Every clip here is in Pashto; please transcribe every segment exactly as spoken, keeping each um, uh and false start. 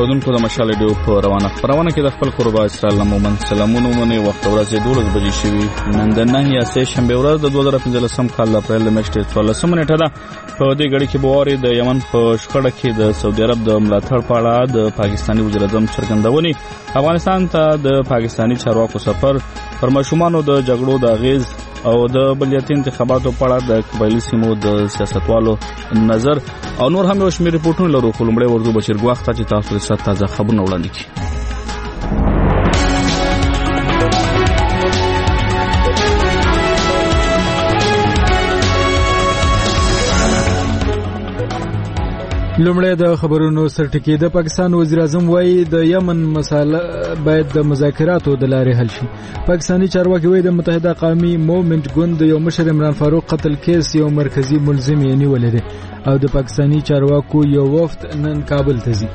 اوردونکو د مشال ډیو په روانه خبرونه کې د خپل قربا اسرائیل مومن سلامونه مونږه وخت ورځې دولس بجې شوي نن د نه یا سه شنبه ورځ د دوه زره پنځلسم کال د اپریل میاشتې څوارلسمه نیټه ده. په دې غړي کې بواري د یمن په شخړه کې د سعودي عرب د ملاتړ په اړه د پاکستاني وزیر اعظم څرګندونې، افغانستان ته د پاکستاني چارواکو سفر، پر مشومانو د جګړو د اغیز او د بلدیاتي انتخاباتو په اړه د قبایلي سیمو د سیاستوالو نظر او نور هم یو شمېر ریپورټونه لرو. خو لومړی ورځو بشیر ګواښ ته چې تاسو ته تازه خبرونه وړاندې کړي. لومړی د خبرونو سرټکی. د پاکستان وزیر اعظم وایي د یمن مسله باید د مذاکراتو د لارې حل شي. پاکستاني چارواکي وایي د متحده قومي موومنټ ګوند یو مشر عمران فاروق قتل کیس یو مرکزی ملزم یې نیولې ده او د پاکستاني چارواکو یو وفد نن کابل ته ځي.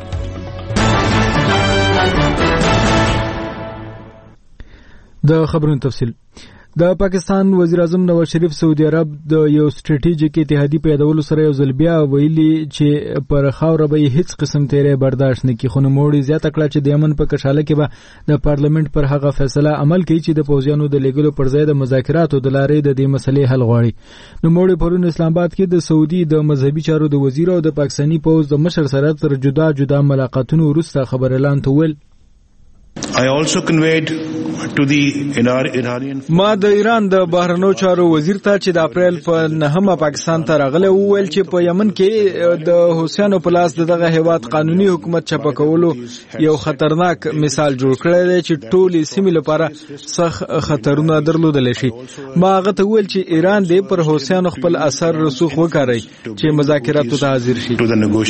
د خبرونو تفصیل. د پاکستان وزیر اعظم نواز شریف سعودي عرب د یو سټریټیجیک اتحادیې په یادولو سره یو ځل بیا ویلي چې پر خاوره به هیڅ قسم تیری برداشت نه کړي. خو نوموړي زیاته کړه چې د یمن په کشاله کې به د پارلیمنت پر هغه فیصله عمل کوي چې د پوځیانو د لیږلو پر ځای د مذاکراتو د لارې د دې مسلې حل غواړي. نوموړي پرون اسلام آباد کې د سعودي د مذهبي چارو د وزیر او د پاکستاني پوځ د مشر سره تر جدا جدا ملاقاتونو وروسته خبر اعلان ته ویل. I also conveyed to the Iranian ما د ایران د بهرنیو چارو وزیر ته چې د اپریل په نهمه پاکستان ته راغلی وویل چې په یمن کې د حوثیانو په لاس دغه هیواد قانوني حکومت چپه کولو یو خطرناک مثال جوړ کړی دی چې ټولې سیمې لپاره سخت خطرونه درلودلی شي. ما هغه ته وویل چې ایران دې پر حوثیانو خپل اثر رسوخ وکاروي چې مذاکراتو ته حاضر شي.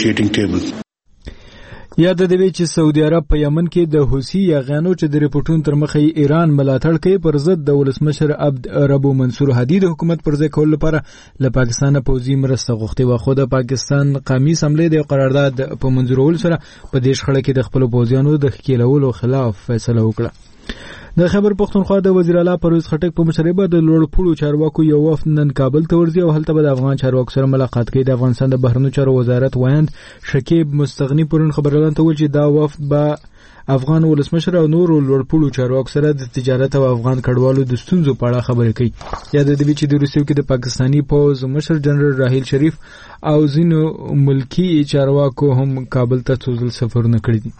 یا د دې چې سعودي عرب په یمن کې د حوثي یاغانو چې د ریپورتونو تر مخې ایران ملاتړ کوي پر ضد د ولسمشر عبد ربو منصور هادي د حکومت پر ځای کولو لپاره له پاکستان پوځي مرسته غوښتي و. خو د پاکستان قومي اسمبلی د قرارداد په منظورولو سره په دې شخړه کې د خپل پوځیانو د ښکېلولو خلاف فیصله وکړه. د خیبر پختونخوا د وزیر اعلی پرویز خټک په مشرۍ د لوړپوړو چارواکو یو وفد نن کابل ته ورځي او هلته به د افغان چارواکو سره ملاقات کوي. د افغانستان د بهرنیو چارو وزارت وایند شکیب مستغنی پرون خبرلاندې ته ویل چې دا وفد به افغان ولسمشر او نورو لوړپوړو چارواکو سره د تجارت او افغان کډوالو د ستونزو په اړه خبرې کوي. یا د دې چې د روسیې کې د پاکستاني پوځ مشر جنرال راهیل شریف او ځینو ملکی چارواکو هم کابل ته څو ځل سفرونه کړي دي.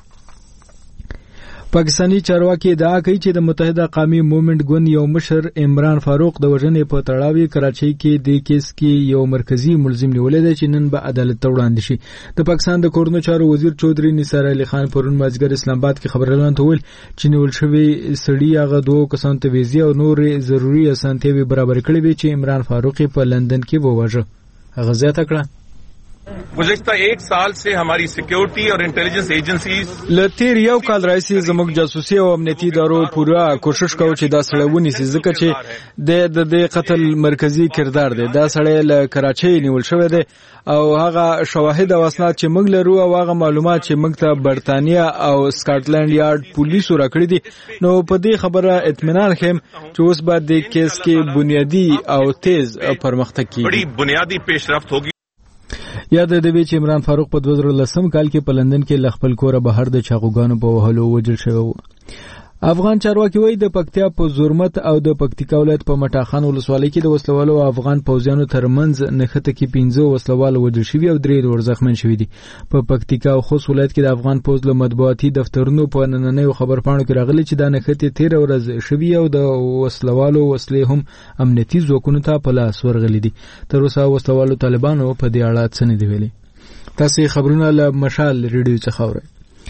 پاکستاني چارواکي ادعا کوي چې د متحده قومي موومنټ ګوند یو مشر عمران فاروق د وژنې په تړاو کراچۍ کې د کیس کې یو مرکزی ملزم نیولې ده چې نن به عدالت ته وړاندې شي. د پاکستان د کورونو چارو وزیر چودري نثار علي خان پرون مازیګر اسلام آباد کې خبرلاندې ته ویل چې نیول شوی سړی هغه دوه کسانو ته ویزې او نور ضروري اسانتیاوې برابر کړې وي چې عمران فاروق په لندن کې وواژه. هغه زیاته کړه गुज़श्ता एक साल से हमारी सिक्योरिटी और intelligence agencies لتیر یو کال راځي زموږ جاسوسي او امنیتي ادارو پوره کوشش کوي چې دا سړی ونیسي ځکه چې د د قتل مرکزی کردار دی. دا سړی له کراچۍ نیول شوی دی او هغه شواهد او اسناد چې موږ لرو او هغه معلومات چې موږ ته برتانیا او سکاټلند یارد پولیسو راکړي دي نو په دې خبره اطمینان خیم چې اوس بعد د کیس کې بنیادی او تیز پرمختګ کیږي. بڑی بنیادی پیشرفت ہوگی. یا د دې چې عمران فاروق په دوه زره لسم کال کې په لندن کې ل خپل کوره بهر د چاغوګانو په وهلو وژل شوی و. افغان چارواکي وایي د پکتیا په زورمت او د پکتیکا ولایت په مټاخان ولسوالۍ کې د وسلوالو او افغان پوځیانو ترمنځ نښته کې پنځه وسلوال وژل شوي او درې نور زخمین شوي دي. په پکتیکا او خوست ولایت کې د افغان پوځ له مطبوعاتي دفترونو په نننیو خبرپاڼو کې راغلي چې دا نښتې تېره ورځ شوي او د وسلوالو وسلې هم امنیتي ځواکونو ته په لاس ورغلي دي. تر اوسه وسلوالو طالبانو په دې اړه څه نه دي ویلي. تاسو خبرونه له مشال ریډیو څخه اورئ.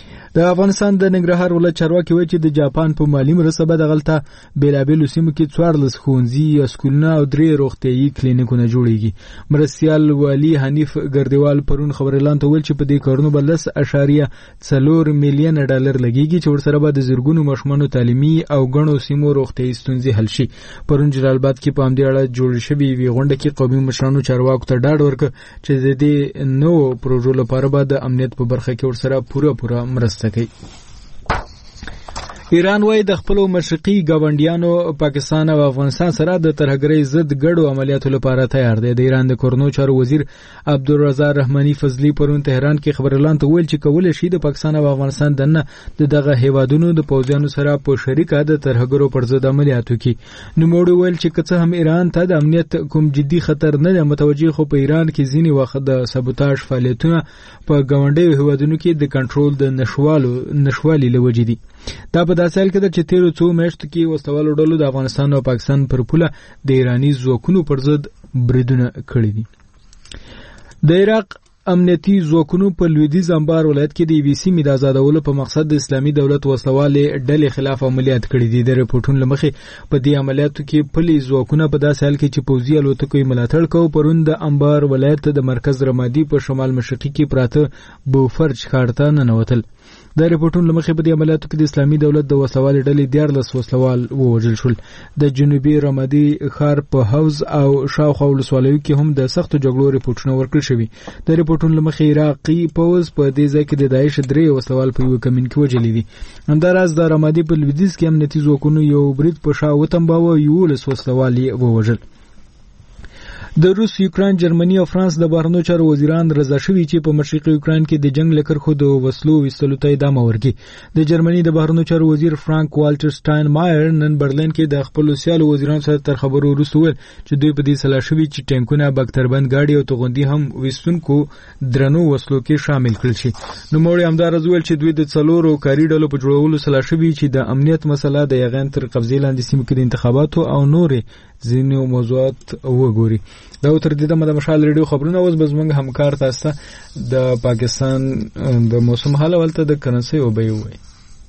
د افغانستان د ننګرهار ولایت چارواکي وایي چې د جاپان په مالي مرسته به دغلته بیلابیلو سیمو کې څوارلس ښوونځي، سکولونه او درې روغتیایي کلینیکونه جوړیږي. مرستیال والي حنیف ګردیوال پرون خبرلاندې ته ویل چې په دې کارونو به لس اعشاریه څلور میلیونه ډالر لګیږي چې ورسره به د زرګونو ماشومانو تعلیمي او ګڼو سیمو روغتیایي ستونزې حل شي. پرون جلال آباد کې په همدې اړه جوړ شوې یوې غونډه کې قومي مشرانو چارواکو ته ډاډ ورکړ چې د دې نوو پروژو لپاره به د امنیت په برخه کې ورسره پوره پوره مرسته کوي. ایران وايي د خپل مشرقي ګاونډیانو پاکستان او افغانستان سره د ترهګرۍ ضد ګډو عملیاتو لپاره تیار دی. د ایران د کورنو چارو وزیر عبدالرضا رحماني فضلي پرون تهران کې خبرلاند ته ویل چې کولای شي د پاکستان او افغانستان دنه د دغه هیوادونو د پوځیانو سره په شریکه د ترهګرو پر ضد عملیات وکړي. نوموړي ویل چې که څه هم ایران ته د امنیت کوم جدي خطر نه دی متوجه، خو په ایران کې ځینې وخت د سبوتاژ فعالیتونه په ګاونډیو هیوادونو کې د کنټرول د نشوالو نشوالي له وجې دي. دا په داسې حال کې ده چې تیرو څو میاشتو کې وسلوالو ډلو د افغانستان او پاکستان پر پوله د ایراني ځواکونو پر ضد بریدونه کړي دي. د عراق امنیتي ځواکونو په لویدیځ انبار ولایت کې د ای بي سي مې د آزادولو په مقصد د اسلامي دولت وسلوالې ډلې خلاف عملیات کړي دي. د رپورټونو له مخې په دې عملیاتو کې پلي ځواکونه په داسې حال کې چې پوځي الوتکو یې ملاتړ کوي پرون د انبار ولایت د مرکز رمادي په شمال مشرقي کې پراته بوفرج ښار ته ننوتل. د رپورټونو له مخې په دې عملیاتو کې د اسلامي دولت د وسلوالې ډلې دیارلس وسلوال ووژل شول. د جنوبي رمادي ښار په حوض او شاوخوا ولسوالیو کې هم د سختو جګړو رپورټونه ورکړل شوي. د رپورټونو له مخې عراقي پوځ په دې ځای کې د داعش درې وسلوال په یوه کمین کې وژلي دي. همداراز د رمادي په لویدیځ کې امنیتي ځواکونو یو برید په شا وتنباوه، یولس وسلوال یې ووژل. د روس، یوکران، جرمني او فرانس د بهرنیو چارو وزیران رضا شوي چې په مشرقي یوکران کې د جنگ له کرښو د وسلو ویستلو ته ادامه ورکړي. د جرمني د بهرنیو چارو وزیر فرانک والټر سټاین مایر نن برلین کې د خپلو سیالو وزیرانو سره تر خبرو وروسته وویل چې دوی په دې سلا شوي چې ټینکونه، بکتربند ګاډي او توغندي هم ویستونکو درنو وسلو کې شامل کړل شي. نوموړي همداراز وویل چې دوی د څلورو کاري ډلو په جوړولو سلا شوي چې د امنیت مسله د یغین تر قبضې لاندې سیمو کې د انتخاباتو او نورې ځینو موضوعات وګوري. دا تر دې دمه د مشال ریډیو خبرونه اوس به زموږ همکار تاسو د پاکستان د موسم حال ولته د کرنسي او به وي.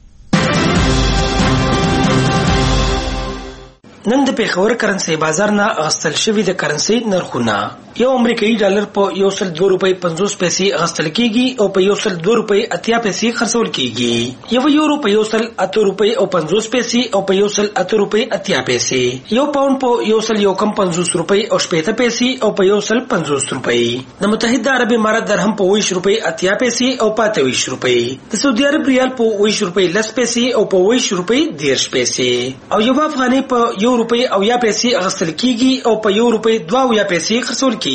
نن د پیښور کرنسي بازار نه غستل شوی د کرنسي نرخونه یو امریکایي ډالر په یو سل دوه روپۍ پنځوس پیسې غستل کیږي او په یو سل دوه روپۍ اتیا پیسې خرڅول کیږي. یو یورو په یو سل اته روپۍ او پنځوس پیسې او په یو سل اته روپۍ اتیا پیسې. یو پاوند په یو سل یو کم پنځوس روپۍ او شپږ پیسې او په یو سل پنځوس روپۍ. د متحده عرب امارات درهم په ویش روپۍ اتیا پیسې او پاته ویش روپۍ. د سعودي عرب ریال په ویش روپۍ لس پیسې او په ویش روپۍ دیرش پیسې. او یو افغاني په یو روپۍ او یا پیسې غستل کیږي او په یو روپۍ دوه او یا پیسې خرڅول کیږي.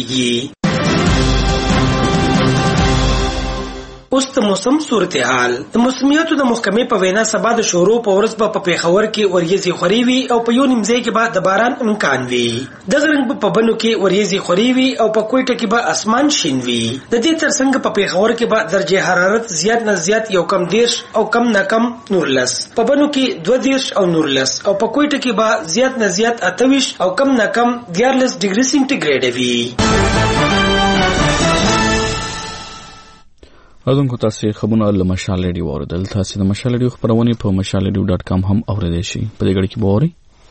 اوس د موسم صورتحال. د موسمیاتو د محکمې په وینا سبا د شورو په ورځ به په پیښور کې وریځې خوري وي او په یو نیمځای کې به د باران امکان وي. دغه رنګ په بنو کې وریځې خوري وي او په کوټه کې به اسمان شین وي. د دې ترڅنګ په پیښور کې به درجه حرارت زیات نه زیات یو کم دیرش او کم نه کم نورلس، په بنو کې دوه دیرش او نورلس او په کوټه کې به زیات نه زیات اتویش او کم نه کم دیارلس ډیګري سینټیګریډ وي. اذن تاسو خبرونه له مشال ریډیو اوریدل. تاسو د مشال ریډیو خبرونه په مشال ریډیو ډاټ کام هم اوریدئ شئ. په دې غړي کې به اورئ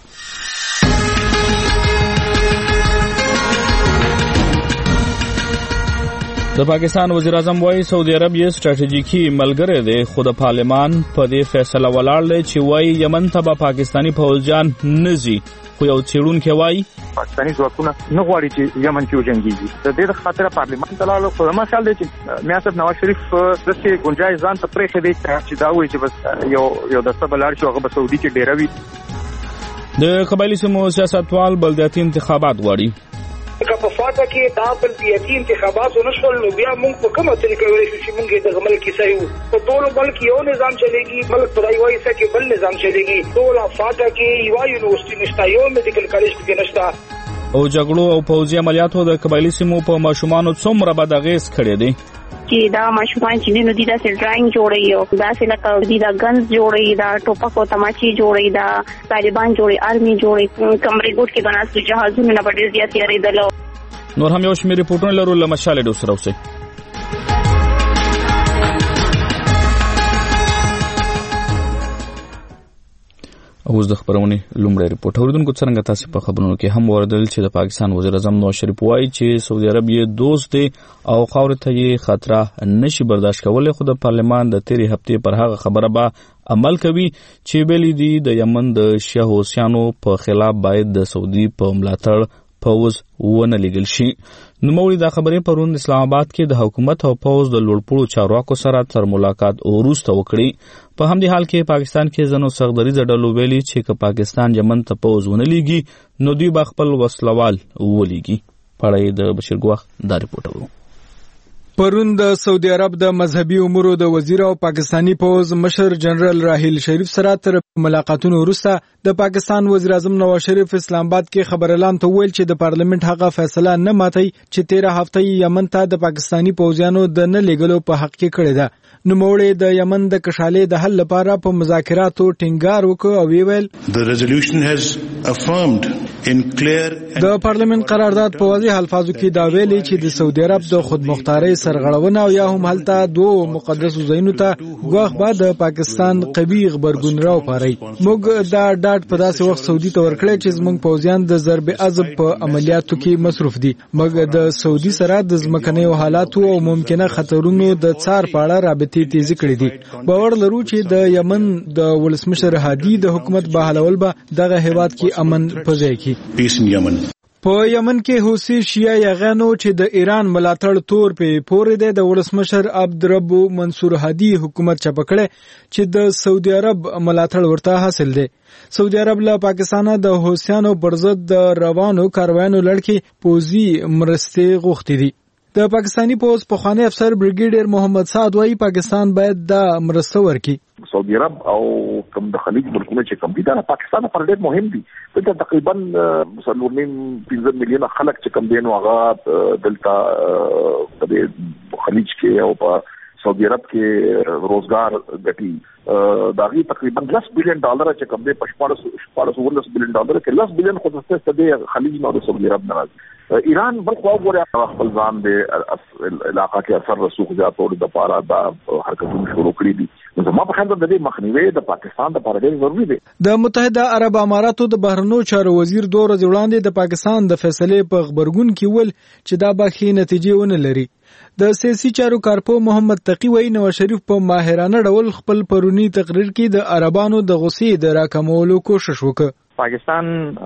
د پاکستان وزیر اعظم وايي سعودي عرب یې ستراتیژیکي ملګری دی، خو د پارلمان په دې فیصله ولاړ دی چې وايي یمن ته به پاکستاني فوجیان نزي، خو یو څېړونکی وايي پاکستاني ځواکونه نه غواړي چې یمن کې وجنګېږي. د دې خاطر پارلمان ته لاړل. خو زما خیال دی چې میا صاحب نواز شریف داسې ګنجایش ځان ته پرېښی دی چې دا وایي چې بس یو یو دسته به لاړ شي، هغه به سعودي کې ډېره وي. د قبایلي سیمو سیاستوال بلدیاتي انتخابات غواړي. که په فاټه کې دا بلدیاتي انتخابات ونه شول نو بیا موږ په کومه طریقه ویلی شو چې موږ د ملک کیسه یو په ټولو ملک یو نظام چلېږي، ملک په دای وایي چې بل نظام چلېږي. ټوله فاټه کې یوه یونیورسټي نشته، یو میډیکل کالج پکې نشته. او جګړو او پوځي عملیاتو د قبایلي سیمو په ماشومانو څومره بد اغېز کړی دی چې دا ماشومان چې نو دي داسې ډرایینګ جوړوي او داسې لکه دي دا ګنز جوړوي، دا ټوپک او تماچې جوړوي، دا طالبان جوړوي، آرمي جوړوي، کمرې ګوټ کې بناستو جهازونه نه به ډېر زیات یارېدل. نور هم یو شمېر ریپورټونه لرو له مشال ریډیو سره اوسئ. اوس د خبرونې لومړی ریپورټ اوریدونکو څرنګه تاسو په خبرونو کې هم اوریدل چې د پاکستان وزیر اعظم نواز شریف وایي چې سعودي عرب یې دوست دی او خاورې ته یې خطر نشي برداشت کولی، خو د پارلمان د تیرې هفتې پر هغه خبره به عمل کوي چې ویلي دي د یمن د شیعه حوثیانو په خلاف باید د سعودي په ملاتړ پوز ونه لیږل شي. نوموړي دا خبرې پرون اسلام آباد کې د حکومت او پوز د لوړپوړو چارواکو سره تر ملاقات وروسته وکړي. په همدې حال کې پاکستان کې ځینو سختدریځه ډلو ویلي چې که پاکستان یمن ته پوز ونه لیږي نو دوی به خپل وسلوال ولیږي. په اړه د بشیر ګواخ دا رپورټ ورو. پرون د سعودي عرب د مذهبي امورو د وزیر او پاکستانی پوز مشر جنرال راحیل شریف سره تر ملاقاتونو وروسته د پاکستان وزیر اعظم نواز شریف اسلام آباد کې خبر اعلان ته ویل چې د پارلیمنت هغه فیصله نه ماتي چې تیره هفته یمن ته د پاکستانی پوځیانو د نه لیږلو په حق کې کړی ده. نوموړي د یمن د کشالې د حل لپاره په مذاکراتو ټینګار وکړ او ویل The resolution has affirmed in clear د پارلیمنت قرارداد په واضح الفاظو کې دا ویلي چې د سعودي عرب د خودمختارۍ سرغړونه او یا هم هلته دوه مقدسو ځایونو ته ګواښ بعد د پاکستان قوي غبرګون راوپاري. موږ دا ډاډ په داسې وخت سعودي ته ورکړی چې زموږ پوځیان د ضرب عضب په عملیاتو کې مصروف دي. موږ د سعودي سره د ځمکنیو حالاتو او ممکنه خطرونو د څار په اړه رابطې تیزی کړې دي. باور لرو چې د یمن د ولسمشر هادي د حکومت بحالول به دغه هیواد کې امن پځای کی. په یمن کې حوثي شیعه یغانو چې د ایران ملاتړ تور په پورې ده د ولسمشر عبدالرب منصور هادي حکومت چپکړه چې د سعودي عرب ملاتړ ورته حاصل ده. سعودي عرب له پاکستان د حوثیانو پر ضد د روانو کاروانو لړکی پوزي مرستې غوښتي دي. د پاکستانی پوز پخوانی افسر بریګیډیر محمد سعد وايي پاکستان باید د مرسته ورکړي. سعودي عرب او کوم د خلیج ملکونه چې کوم دي دا پاکستان پر ډېر مهم دي. دلته تقریبا څلور نیم پنځه میلیونه خلک چې کوم دي نو هغه دلته په خلیج کې او په سعودي عرب کې روزګار ګټي. داغي تقریبا لس بلین ډالر چې کوم دي په شپږ سوه ولس بلین ډالر کې لس بلین خو څه د خلیج نو د سعودي عرب نه ایران بل خو وګوره خپل ځان د علاقې کې اثر رسوخ زیاتول د پاره د حرکتونو شروع کړی دي. نو ما په خیال د دې مخنیوي د پاکستان د پاره ډېر ضروری دی. د متحده عرب اماراتو د بهرنیو چارو وزیر دوه ورځې وړاندې د پاکستان د فیصلې په خبرګون کې ول چې دا به ښې نتیجې ونه لري. د سیاسي چارو کارپو محمد تقی وایي نواز شریف په ماهرانه ډول خپل پرونی تقریر کې د عربانو د غصې د راکمولو کوشش وکړ. پاکستان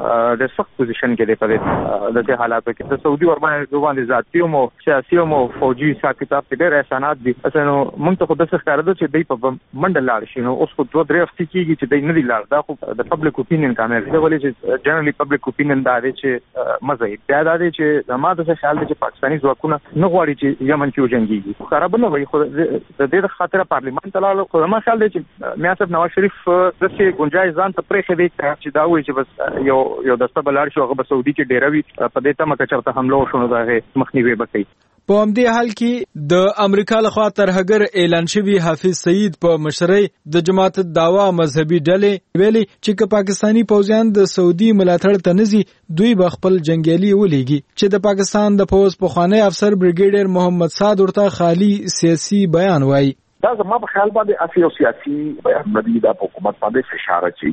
د سخت پوزیشن کې دی په دغه حالاتو کې د سعودي ورباندې دوه ذاتي او سیاسي او فوجي ساکتاب په ډېر احسانات دي. اسنه موږ ته خو د څه ښکار ده چې دوی په منډه لاړ شي. نو اوس خو دوه درې هفتې کېږي چې دوی نه دي لاړ. دا خو د پبلک اوپینین کامیابي ده ولې چې جنرالي پبلک اوپینین دا دی چې مزه یې بیا دا دی چې زموږ د خیال دی چې پاکستاني ځواکونه نه غواړي چې یمن کې وجنګيږي. خراب نه وي خو د دې خاطر پارلیمان ته لاړو. خو زموږ خیال دی چې میا صاحب نواز شریف د څه گنجائش ځان ته پرې خېدي چې دا وایي چې بس یو یو دسته بلار شو هغه په سعودي کې ډیروي په دې ته مکه چرته حمله وشونه دا مخنیوي وکړي. په همدې حال کې د امریکا لخوا ترهګر اعلان شوی حافظ سعید په مشرۍ د جماعت دعوا مذهبي ډلې ویلي چې که پاکستانی پوځیان د سعودي ملاتړ ته نزي دوی به خپل جنگیالي ولېږي. چې د پاکستان د پوز پخوانی افسر بریګیډیر محمد سعد ورته خالی سیاسي بیان وایي. دا زما په خیال باندې اسی او سیاسي بیان ندی د حکومت باندې فشار اچي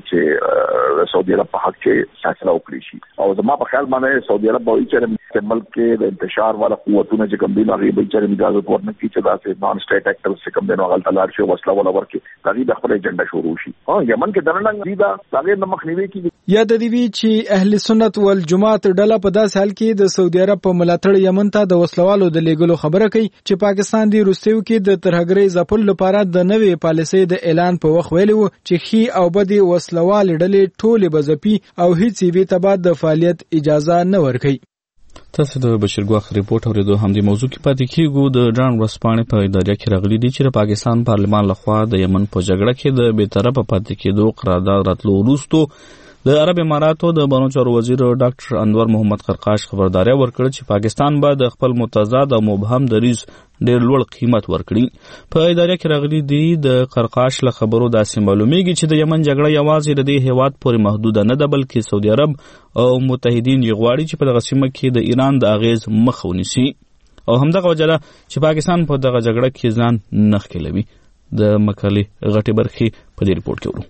چې سعودي عرب په حق کې فیصله وکړي شي. او زما په خیال باندې سعودي عرب وایي چې د ملک کې د انتشار والا قوتونه چې کوم دي هغه به چې اجازه ورنه کړي چې دا چې نان سټیټ اکټرز چې کوم دي نو غلط لار شي وسله ولا ورکي هغه د خپل ایجنډا شروع شي. ها یمن کې درنګ دي دا هغه د مخنیوي کې یا د دې وی چې اهل سنت والجماعت ډله په داس حال کې د سعودي عرب په ملاتړ یمن ته د وسلوالو د لیګلو خبره کوي چې پاکستان دی روسیو کې د ترهګرۍ ځپل لپاره د نوې پالیسۍ د اعلان په وخت ویلي وو چې خي او بدی وسلوال ډلې ټولې بزپی او هیڅ وی تبع د فعالیت اجازه نه ورکړي. تاسو د بشیر ګواخ ریپورت اوریدو هم د موضوع کې پاتې کیږو. د ډان ورسپانې په اداره کې راغلي دي چې پاکستان پارلمان لخوا د یمن په جګړه کې د بی‌طرفه پاتې کېدو قرارداد راتلو وروسته د عرب اماراتو د بانو چارو وزیر ډاکټر انور محمد قرقاش خبرداري ورکړه چې پاکستان به د خپل متضاد او مبهم دریځ ډېر لوړ قیمت ورکړي. په اداره کې راغلي دي د قرقاش له خبرو داسې معلومیږي چې د یمن جګړه یوازې د دې هیواد پورې محدود نه ده بلکې سعودي عرب او متحدین یې غواړي چې په دغه سیمه کې د ایران د اغیز مخه ونیسي او همدغه وجه ده چې پاکستان په دغه جګړه کې ځان نه ښکېلوي. د مقالې غټې برخې په دې ریپورت کې ورو.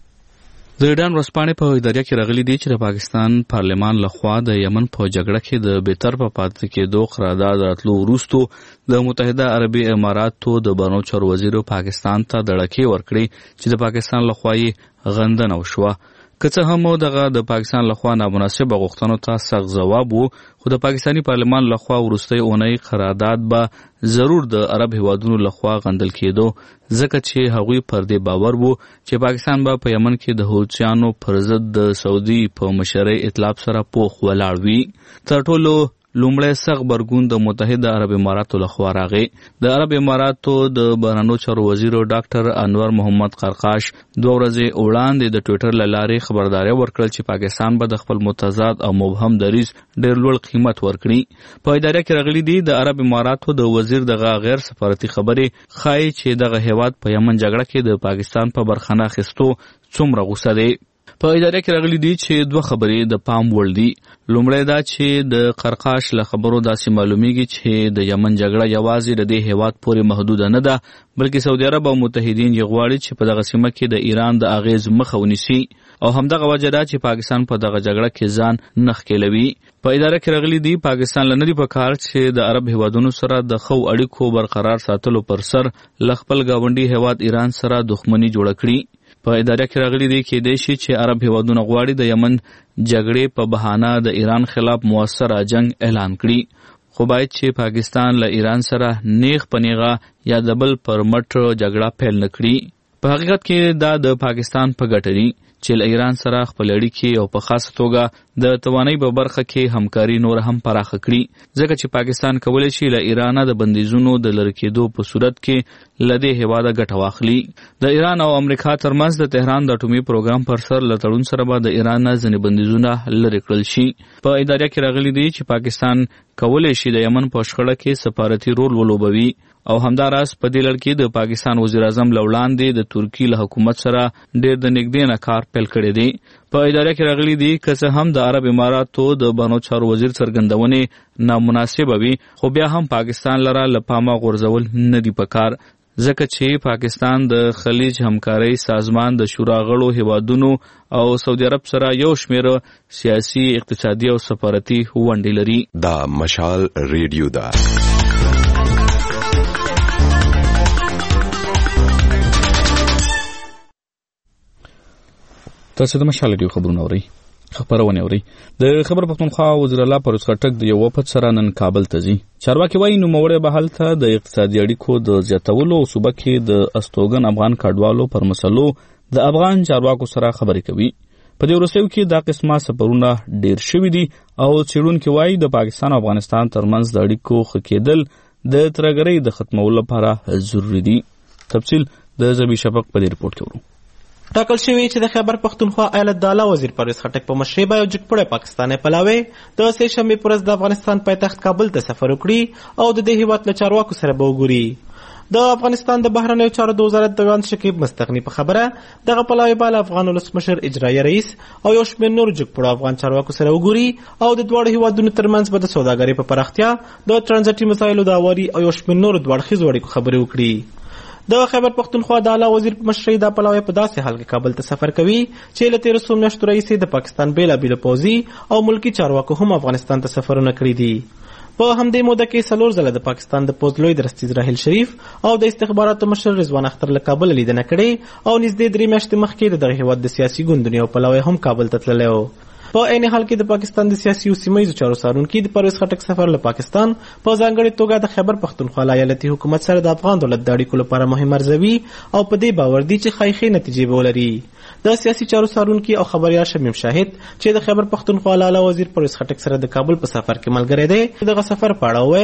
د ایران ورسپانې په اداره کې راغلي دي چې د پاکستان پارلمان لخوا د یمن په جګړه کې د بی‌طرفه پاتې کېدو قرارداد راتلو وروسته د متحده عربي اماراتو د بانو چارو وزیر پاکستان ته دړکې ورکړي چې د پاکستان لخوا یې غندنه وشوه. که څه هم دغه د پاکستان لخوا نامناسبه غوښتنو ته سخت ځواب وو، خو د پاکستاني پارلمان لخوا وروستۍ اونۍ قرارداد به ضرور د عرب هیوادونو لخوا غندل کېدو، ځکه چې هغوی پر دې باور وو چې پاکستان به په یمن کې د حوثیانو پر ضد د سعودي په مشرۍ ائتلاف سره پوخ ولاړ وي. تر ټولو لومړی سخت غبرګون د متحده عرب اماراتو لخوا راغی. د عرب اماراتو د بهرنیو چارو وزیر ډاکټر انور محمد قرقاش دوه ورځې وړاندې د ټویټر له لارې خبرداری ورکړل چې پاکستان به د خپل متضاد او مبهم دریځ ډېر لوړ قیمت ورکړي. په اداره کې راغلي دي د عرب اماراتو د وزیر دغه غیر سفارتي خبرې ښایي چې دغه هیواد په یمن جګړه کې د پاکستان په برخه نه اخیستو څومره غوسه دی. په اداره کې راغلي دي چې دوه خبرې د پام وړ دي. لومړی دا چې د قرقاش له خبرو داسې معلومیږي چې د یمن جګړه یوازې د دې هیواد پورې محدوده نه ده، بلکې سعودي عرب او متحدین یې غواړي چې په دغه سیمه کې د ایران د اغیز مخه ونیسي، او همدغه وجه ده چې پاکستان په دغه جګړه کې ځان نه ښکېلوي. په اداره کې راغلي دي پاکستان له نه دي په کار چې د عرب هیوادونو سره د ښو اړیکو برقرار ساتلو پر سر له خپل ګاونډي هیواد ایران سره دښمني جوړه کړي. په اداره کې راغلي دي کېدای شي چې عرب هیوادونه غواړي د یمن جګړې په بهانه د ایران خلاف موثره جنگ اعلان کړي، خو باید چې پاکستان له ایران سره نیغ په نیغه یا د بل پر مټ جګړه پیل نه کړي. په حقیقت کې دا د پاکستان په ګټه دي چې له ایران سره خپل اړیکې او په خاصه توګه د توانایي په برخه کې همکاري نور هم پراخه کړي، ځکه چې پاکستان کولی شي له ایران د بندیزونو د لرې کېدو په صورت کې له دې هېواده ګټه واخلي. د ایران او امریکا ترمنځ د تهران د اټومي پروګرام پر سر له تړون سره به د ایران نه ځینې بندیزونه لرې کړل شي. په اداره کې راغلي دي چې پاکستان کولی شي د یمن په شخړه کې سفارتي رول ولوبوي، او همداراز په دې لړ کې د پاکستان وزیر اعظم له وړاندې د ترکیې له حکومت سره ډېر د نږدې نه کار پیل کړی دی. په اداره کې راغلي دي که څه هم د عرب اماراتو د بهرنیو چارو وزیر څرګندونې نامناسبه وي، خو بیا هم پاکستان لره له پامه غورځول نه دي پکار، ځکه چې پاکستان د خلیج همکارۍ سازمان د شورا غړو هیوادونو او سعودي عرب سره یو شمېر سیاسي، اقتصادي او سفارتي ونډې لري. دا مشال ریډیو ده. تاسو د مشال ریډیو خبرونه اورئ. خبرونه اورئ. د خبر پښتونخوا وزیر الله پرویز خټک د یو وفد سره نن کابل ته ځي. چارواکي وایي نوموړی به هلته د اقتصادي اړیکو د زیاتولو او صوبه کې د استوګن افغان کډوالو پر مسلو د افغان چارواکو سره خبرې کوي. په دې وروستیو کې دا قسمه سفرونه ډېر شوي دي او څېړونکي وایي د پاکستان او افغانستان ترمنځ د اړیکو ښه کېدل د ترهګرۍ د ختمولو لپاره ضروري دي. تفصیل د زبی شفق په دې رپورټ کې ورو. ټاکل شوی چې د خیبر پښتونخوا ایالت د اعلی وزیر پرویز خټک په مشرۍ به یو جګپړی پاکستاني پلاوی د سه شنبې پر ورځ د افغانستان پایتخت کابل ته سفر وکړي او د دې هیواد له چارواکو سره به وګوري. د افغانستان د بهرنیو چارو د وزارت دیوان شکیب مستغني په خبره دغه پلاوی به له افغان ولسمشر اجرایي رئیس او یو شمېر نور جګپړو افغان چارواکو سره وګوري او د دواړو هیوادونو ترمنځ به د سوداګرۍ په پراختیا، د ټرانزیټي مسایلو د هواري او یو شمېر نورو دواړخیزو اړیکو خبرې وکړي. د خیبر پښتونخوا د اعلی وزیر په مشرۍ دا پلاوی په داسې حال کې کابل ته سفر کوي چې له تېرو څو میاشتو راهیسې د پاکستان بېلابېلو پوځي او ملکي چارواکو هم افغانستان ته سفرونه کړي دي. په همدې موده کې څلور ځله د پاکستان د پوځ لوی درستیز راحیل شریف او د استخباراتو مشر رضوان اختر له کابل لیدنه کړې او نږدې درې میاشتې مخکې د دغه هېواد د سیاسي ګوندونو یو پلاوی هم کابل ته تللی و. په عین حال کې د پاکستان د سیاسي او سیمهییزو چارو څارونکي د پرویز خټک سفر له پاکستان په ځانګړې توګه د خیبر پښتونخوا ایالتي حکومت سره د افغان دولت د اړیکو لپاره مهم ارزوي او په دې باور دي چې ښایي ښې نتیجې به ولري. د سیاسي چارو څارونکي او خبریال شمیم شاهد چې د خیبر پښتونخوا اعلی وزیر پرویز خټک سره د کابل په سفر کې ملګری دی، دغه سفر په اړه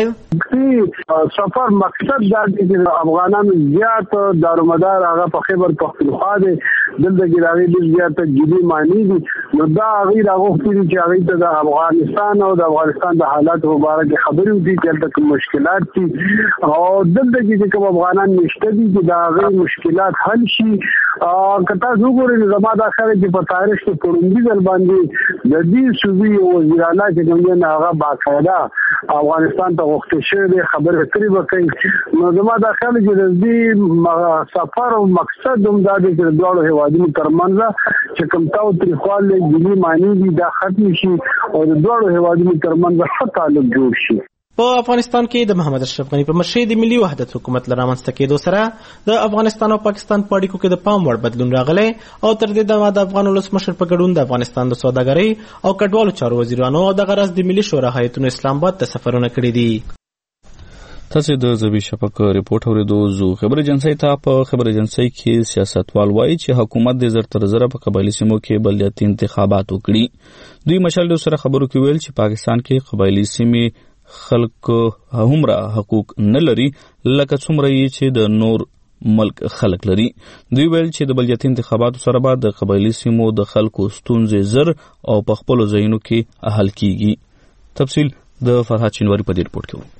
وویل سفر مقصد دا دی چې افغانانو زیات دارومدار هغه په خیبر پښتونخوا دی، دلته کې راغلي ډېر زیات جدي معنی دي. نو دا هغوی راغوښتي دي چې هغوی ته د افغانستان او د افغانستان د حالاتو په باره کې خبرې وکړي چې هلته کوم مشکلات دي او دلته کې چې کوم افغانان نشته دي چې د هغوی مشکلات حل شي. که تاسو وګورئ زما دا خیال چې په تاریخ کې په لومړي ځل باندې د دې صوبې یو وزیر اعلی چې کوم دی هغه باقاعده افغانستان ته غوښتل شوی دی خبرې اترې به کوي. نو زما دا خیال چې د دې سفر او مقصد هم دا دی چې د دواړو هېوادونو ترمنځ چې کوم تاوتریخوالی جدي معنی دي دا ختم شي او د دواړو هېوادونو ترمنځ ښه تعلق جوړ شي. په افغانستان کې د محمد اشرف غنی په مشرۍ د ملي وحدت حکومت له رامنځته کېدو سره د افغانستان او پاکستان په اړیکو کې د پام وړ بدلون راغلی او تر دې دمه د افغان ولسمشر په ګډون د افغانستان د سوداګرۍ او کډوالو چارو وزیرانو او د غرض د ملي شورا هیئتونو اسلام آباد ته سفرونه کړي دي. تاسو د زبی شفق ریپورت اوریدو. زو خبر ایجنسی ته په خبر ایجنسی کې سیاستوال وایي چې حکومت د زر تر زره په قبایلی سیمو کې بلدیاتي انتخابات وکړي. دوی مشال د سره خبرو کې ویل چې پاکستان کې قبایلی سیمې خلک همرا حقوق نه لري لکه څومره یې چې د نور ملک خلک لري. دوی ویل چې د بلدیاتي انتخاباتو سره به د قبایلی سیمو د خلکو ستونزې زر او په خپلو ځایونو کې حل کیږي. تفصیل د فرهاد چینواری په دې ریپورت کې.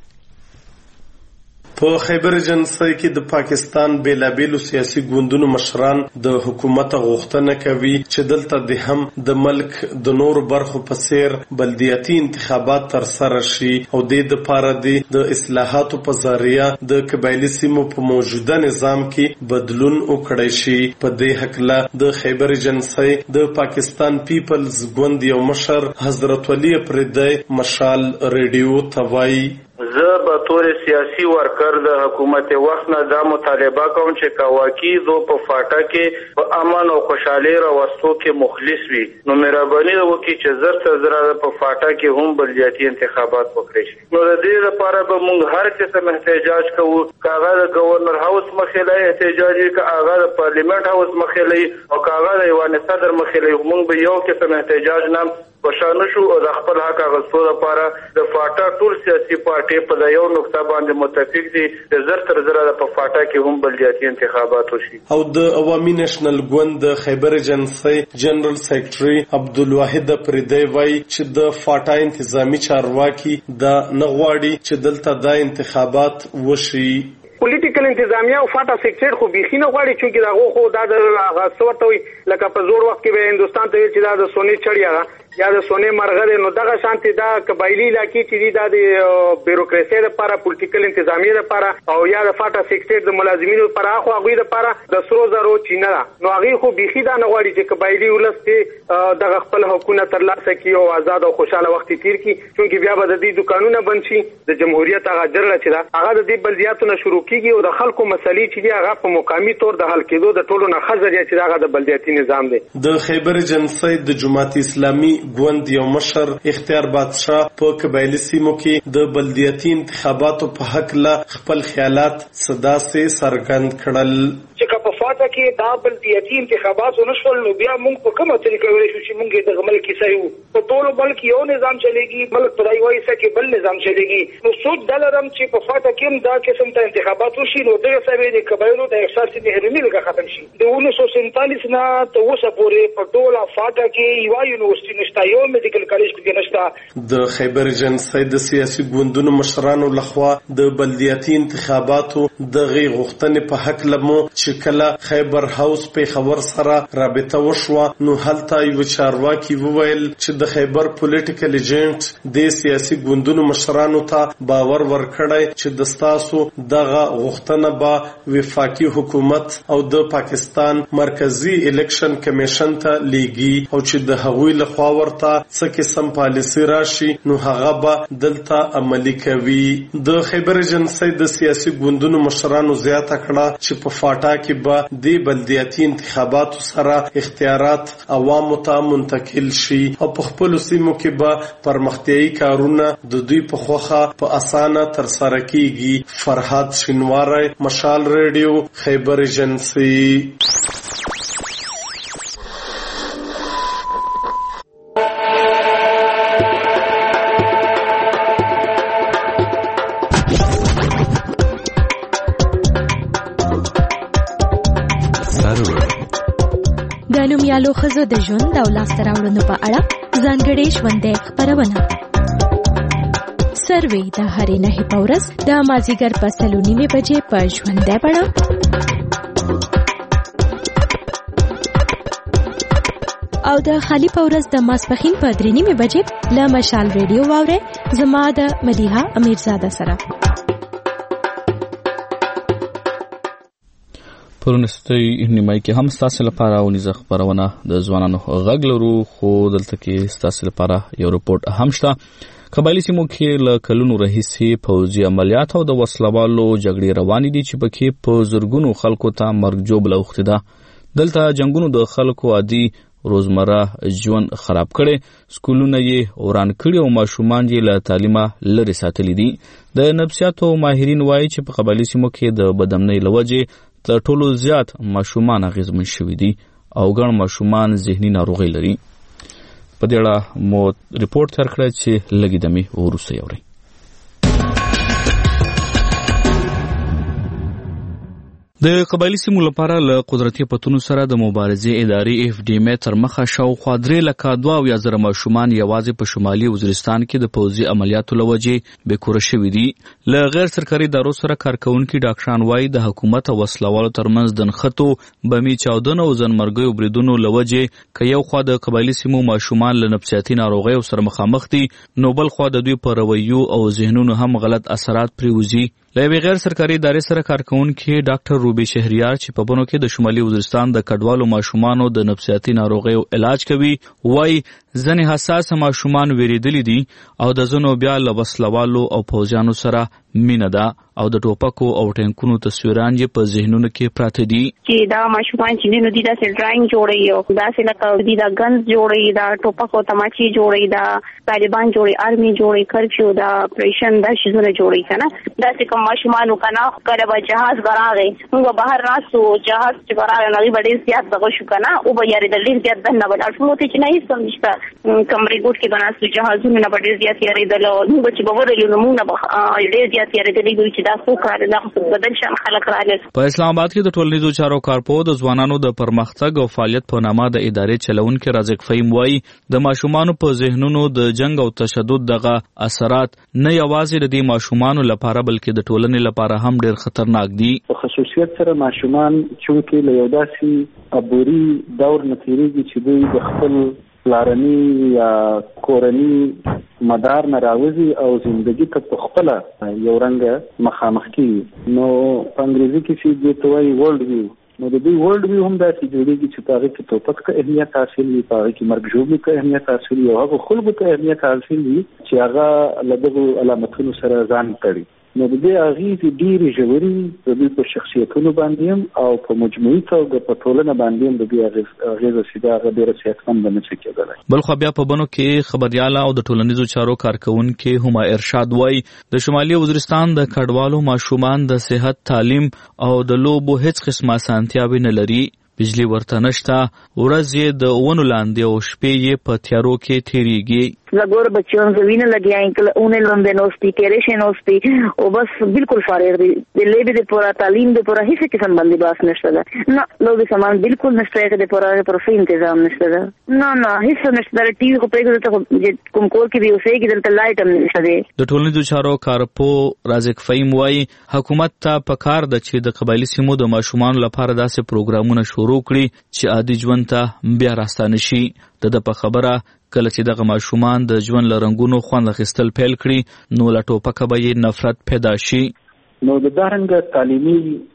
په خیبر ایجنسی کې د پاکستان بیلابیلو سیاسي ګوندونو مشران د حکومت غوښتنه کوي چې دلته د هم د ملک د نور برخو په څیر بلدیاتي انتخابات ترسره شي او د دې لپاره د اصلاحاتو په ذریعہ د قبایلی سیمو په موجوده نظام کې بدلون وکړي شي. په دې حقله د خیبر ایجنسی د پاکستان پیپلز ګوند یو مشر حضرت ولی پردی مشال ریډیو ته وایي زه به طور سیاسی ورکر د حکومت وخت نه دا مطالبه کوم چې کواکی زو په فاټا کې په امن او خوشحالي راوستو کې مخلص وي نو مهرباني وکړي چې زر تر زر په فاټا کې هم بلدیاتي انتخابات وکړي شي. نو د دې لپاره به موږ هر قسم احتجاج کوو، کاغه د گورنر هاوس مخې له احتجاج کوي، کاغه د پارلیمنت هاوس مخې له او کاغه د ایوان صدر مخې له. موږ به یو قسم احتجاج نام پښانو شو او د خپل حق غوښتلو لپاره د فاټا ټول سیاسي پارټي په یو نقطه باندې متفق دي چې زر تر زر د په فاټا کې هم بلدیاتي انتخابات وشي. او د عوامي نېشنل ګوند د خیبر ایجنسی جنرال سیکریټري عبدالواحد پردی وایي چې د فاټا انتظامی چارواکي دا نه غواړي چې دلته دا انتخابات وشي. پولیټیکل انتظامیه او فاټا سیکټر خو بيخي نه غواړي چې دا خو دا د غاصورته وي لکه په زور وخت کې به هندستان ته چې دا د سونی چړیا یا د سونی مرغه نو دغه شانتي دا قبایلی علاقې چې دا د بیروکراسي لپاره پولیټیکل انتظامیه لپاره او یا د فاټا سیکټر د ملازمینو لپاره خو هغه لپاره د سرو زرو چینه نو هغه خو بيخي دا نه غواړي چې قبایلی ولسته دغه خپل حقوقونه ترلاسه کړي او آزاد او خوشاله وخت تیر کړي چې بیا به د دې دکانونه بند شي. د جمهوریت هغه جرړه چې دا هغه د دې بلدیاتو نه شروع کیږي او د خلکو مسلې چې هغه په مقامی تور د حل کېدو د ټولو نه خزر چې هغه د بلدیاتي نظام دی. د خیبر ایجنسی د جماعت اسلامي ګوند یو مشر اختیار بادشاه په قبایلی سیمو کې د بلدیاتي انتخاباتو په حق له خپل خیالات صدا سي څرګند کړل. چې په فاټا کې دا بلدیاتي انتخابات ونشول نو بیا موږ په کومه طریقه ویل شو چې موږ د عمل کیسه یو په ټولو بلک یو نظام چلےږي ملک پرای وایي چې بل نظام چلےږي. نو سوچ دلرم چې په فاټا کې دا قسم ته انتخابات وشي نو دغه سوي د قبایلو د احساس محرومي لږه ختم شي. د انیس سو سینتالیس نه تر اوسه پورې په ټوله فاټا کې یو یونیورسيټي نشته، یو میډیکل کالج کې نشته. د خیبر ایجنسی د سیاسي ګوندونو مشرانو لخوا د بلدیاتي انتخاباتو د غي غوښتنې په حق لمو چې کله خیبر هاوس په خبر سره رابطه وشوه نو هلته یو چارواکي وویل چې د خیبر پولیټیکل ایجنټ د سیاسي ګوندونو مشرانو ته باور ورکړی چې د ستاسو دغه غوښتنه به وفاقي حکومت او د پاکستان مرکزی الیکشن کمیشن ته لیږي او چې د هغوی لخوا ورته څه قسم پالیسي راشي نو هغه به دلته عملي کوي. د خیبر ایجنسی د سیاسي ګوندونو مشرانو زیاته کړه چې په فاټا کې به د بلدیاتي انتخاباتو سره اختیارات عوامو ته منتقل شي او په خپل سیمو کې به پرمختیايي کارونه د دوی په خوخه په اسانه ترسره کیږي. فرهاد شینواری، مشال ریډیو، خیبر ایجنسی. د نومیالو ښځو د ژوند او لاسته راوړنو په اړه ځانګړې ژوندۍ خپرونه سروې د هرې نهې په ورځ د مازدیګر په سلو نیمې بجې په ژوندۍ بڼه او د خالي په ورځ د ماسپښین په درې نیمې بجې له مشال ریډیو واورئ زما د مدیحه امیرزاده سره. پرونستي نیمای کې هم ستاسو لپاره ونیزه خبرونه د ځوانانو غږ لرو خو دلته کې ستاسو لپاره یو رپورت هم شته. قبایلی سیمو کې له کلونو راهیسې پوځي عملیات او د وسلوالو جګړې روانې دي چې پکې په زرګونو خلکو ته مرګ ژوبله اوښتې ده. دلته جنګونو د خلکو عادي روزمره ژوند خراب کړي، سکولونه یې وران کړي او ماشومان یې له تعلیمه لرې ساتلي دي. د نفسیاتو ماهرین وایي چې په قبایلي سیمو کې د بدامنۍ له وجې تر ټولو زیات ماشومان اغېزمن شوي دي او ګڼ ماشومان ذهني ناروغۍ لري. په دې اړه مو ریپورت تیار کړی چې لږې دمې وروسته یې اورئ. د قبایلي سیمو لپاره له قدرتي پتونو سره د مبارزې ادارې اف ډي ام تر مخه شاوخوا درې لکه دوه اویا زره ماشومان یوازې په شمالي وزیرستان کې د پوځي عملیاتو له وجې بېکوره شوي دي. له غیر سرکاري ادارو سره کارکوونکي ډاکټران وایي د حکومت او وسلوالو ترمنځ د نښتو، بمي چاودنو او ځانمرګیو بریدونو له وجې که یو خوا د قبایلي سیمو ماشومان له نفسیاتي ناروغیو سره مخامخ دي، نو بل خوا د دوی په رویو او ذهنونو هم غلط اثرات پرېوځي. له یوې غیر سرکاري ادارې سره کارکوونکي ډاکټر روبي شهریار چې په بنو کې د شمالي وزیرستان د کډوالو ماشومانو د نفسیاتي ناروغیو علاج کوي، وایي ځینې حساسه ماشومان ویریدلي دي او د ځینو بیا له وسلوالو او پوځیانو سره مینه ده او د ټوپکو او ټینکونو تصویران یې په ذهنونو کې پراته دي. چې دا ماشومان چې دي نو دي داسې ډرایینګ جوړوي او داسې لکه دي دا ګنز جوړوي، دا ټوپک او تماچې جوړوي، دا طالبان جوړوي، آرمي جوړوي، کرفیو، دا اپریشن، دا شیزونه جوړوي که نه. داسې کوم ماشومانو که نه کله به جهاز به راغی، موږ به بهر ناستو، جهاز چې به راغی نو هغوی به ډېر زیات دغه شو که نه، وبه یارېدل، ډېر زیات دننه به لاړ شو. موږ ته چې نه هېڅ هم نشته، کمرې ګوټ کې به ناستو، جهازونو نه به ډېر زیات یارېدل او موږ به چې به ورغلو نو موږ نه به ډېر زیات یارېدلي دوی چې دا څو کار دا بدل شان خلک راغلل. په اسلام آباد کې د ټولنیزو چارو کارپوه د ځوانانو د پرمختګ او فعالیت په نامه د ادارې چلونکي رازق فهیم وایي د ماشومانو په ذهنونو د جنگ او تشدد دغه اثرات نه یوازې د دې ماشومانو لپاره بلکې د ټولنې لپاره هم ډېر خطرناک دي. په خصوصیت سره ماشومان چونکې له یو داسې عبوري دور نه تېرېږي چې دوی د خپل پلارني یا کورني مدار نه راوځي او زندگی ته په خپله یو رنګه مخامخ کېږي. نو په انګریزي کې چې دې ته وایي ورلډ ویو، نو د دوی ورلډ ویو هم داسې جوړېږي چې په هغې کې ټوپک که اهمیت حاصل وي، په هغې کې مرګ ژوبلي که اهمیت حاصل وي او هغو خلکو ته اهمیت حاصل وي چې هغه له دغو علامتونو سره ځان تړي. نو د دې اغېزې ډېرې ژورې د دوی په شخصیتونو باندې هم او په مجموعي توګه په ټولنه باندې هم د دوی اغېزه سیده هغه ډېره صحتمنده نه شي کېدلی. بل خوا بیا په بنو کې خبریاله او د ټولنیزو چارو کارکوونکي هما ارشاد وایي د شمالي وزیرستان د کډوالو ماشومان د صحت، تعلیم او د لوبو هیڅ قسمه اسانتیاوې نه لري. بجلی ورته نشته، ورځ یې د ونو لاندې او شپې یې په تیارو کې تېرېږي. لگور بچوں سے بھی نہ لگے آئیں کہ انہیں لندے نوستی ٹیریشے نوستی او بس بالکل فارغ دی دلے بھی دے پورا تعلیم دے پورا ہی سے قسم بندی باس نشتا دا نا لوگ سامان بالکل نشتا ہے کہ دے پورا پر صحیح انتظام نشتا دا نا نا حصہ نشتا دا ٹی وی کو پریک دے کم کور کی بھی اسے کی دلتا لائٹ هم نشتا دے. د ټولنیزو چارو کارپو رازق فهیم وایي حکومت ته پکار ده چې د قبایلي سیمو د ماشومانو لپاره داسې پروګرامونه شروع کړي چې عادي ژوند ته بیا راستانه شي. د ده په خبره کله چې دغه ماشومان د ژوند له رنګونو خوند اخیستل پیل کړي نو له ټوپکه به یې نفرت پیدا شي. نو د دارنګه تعلیمي،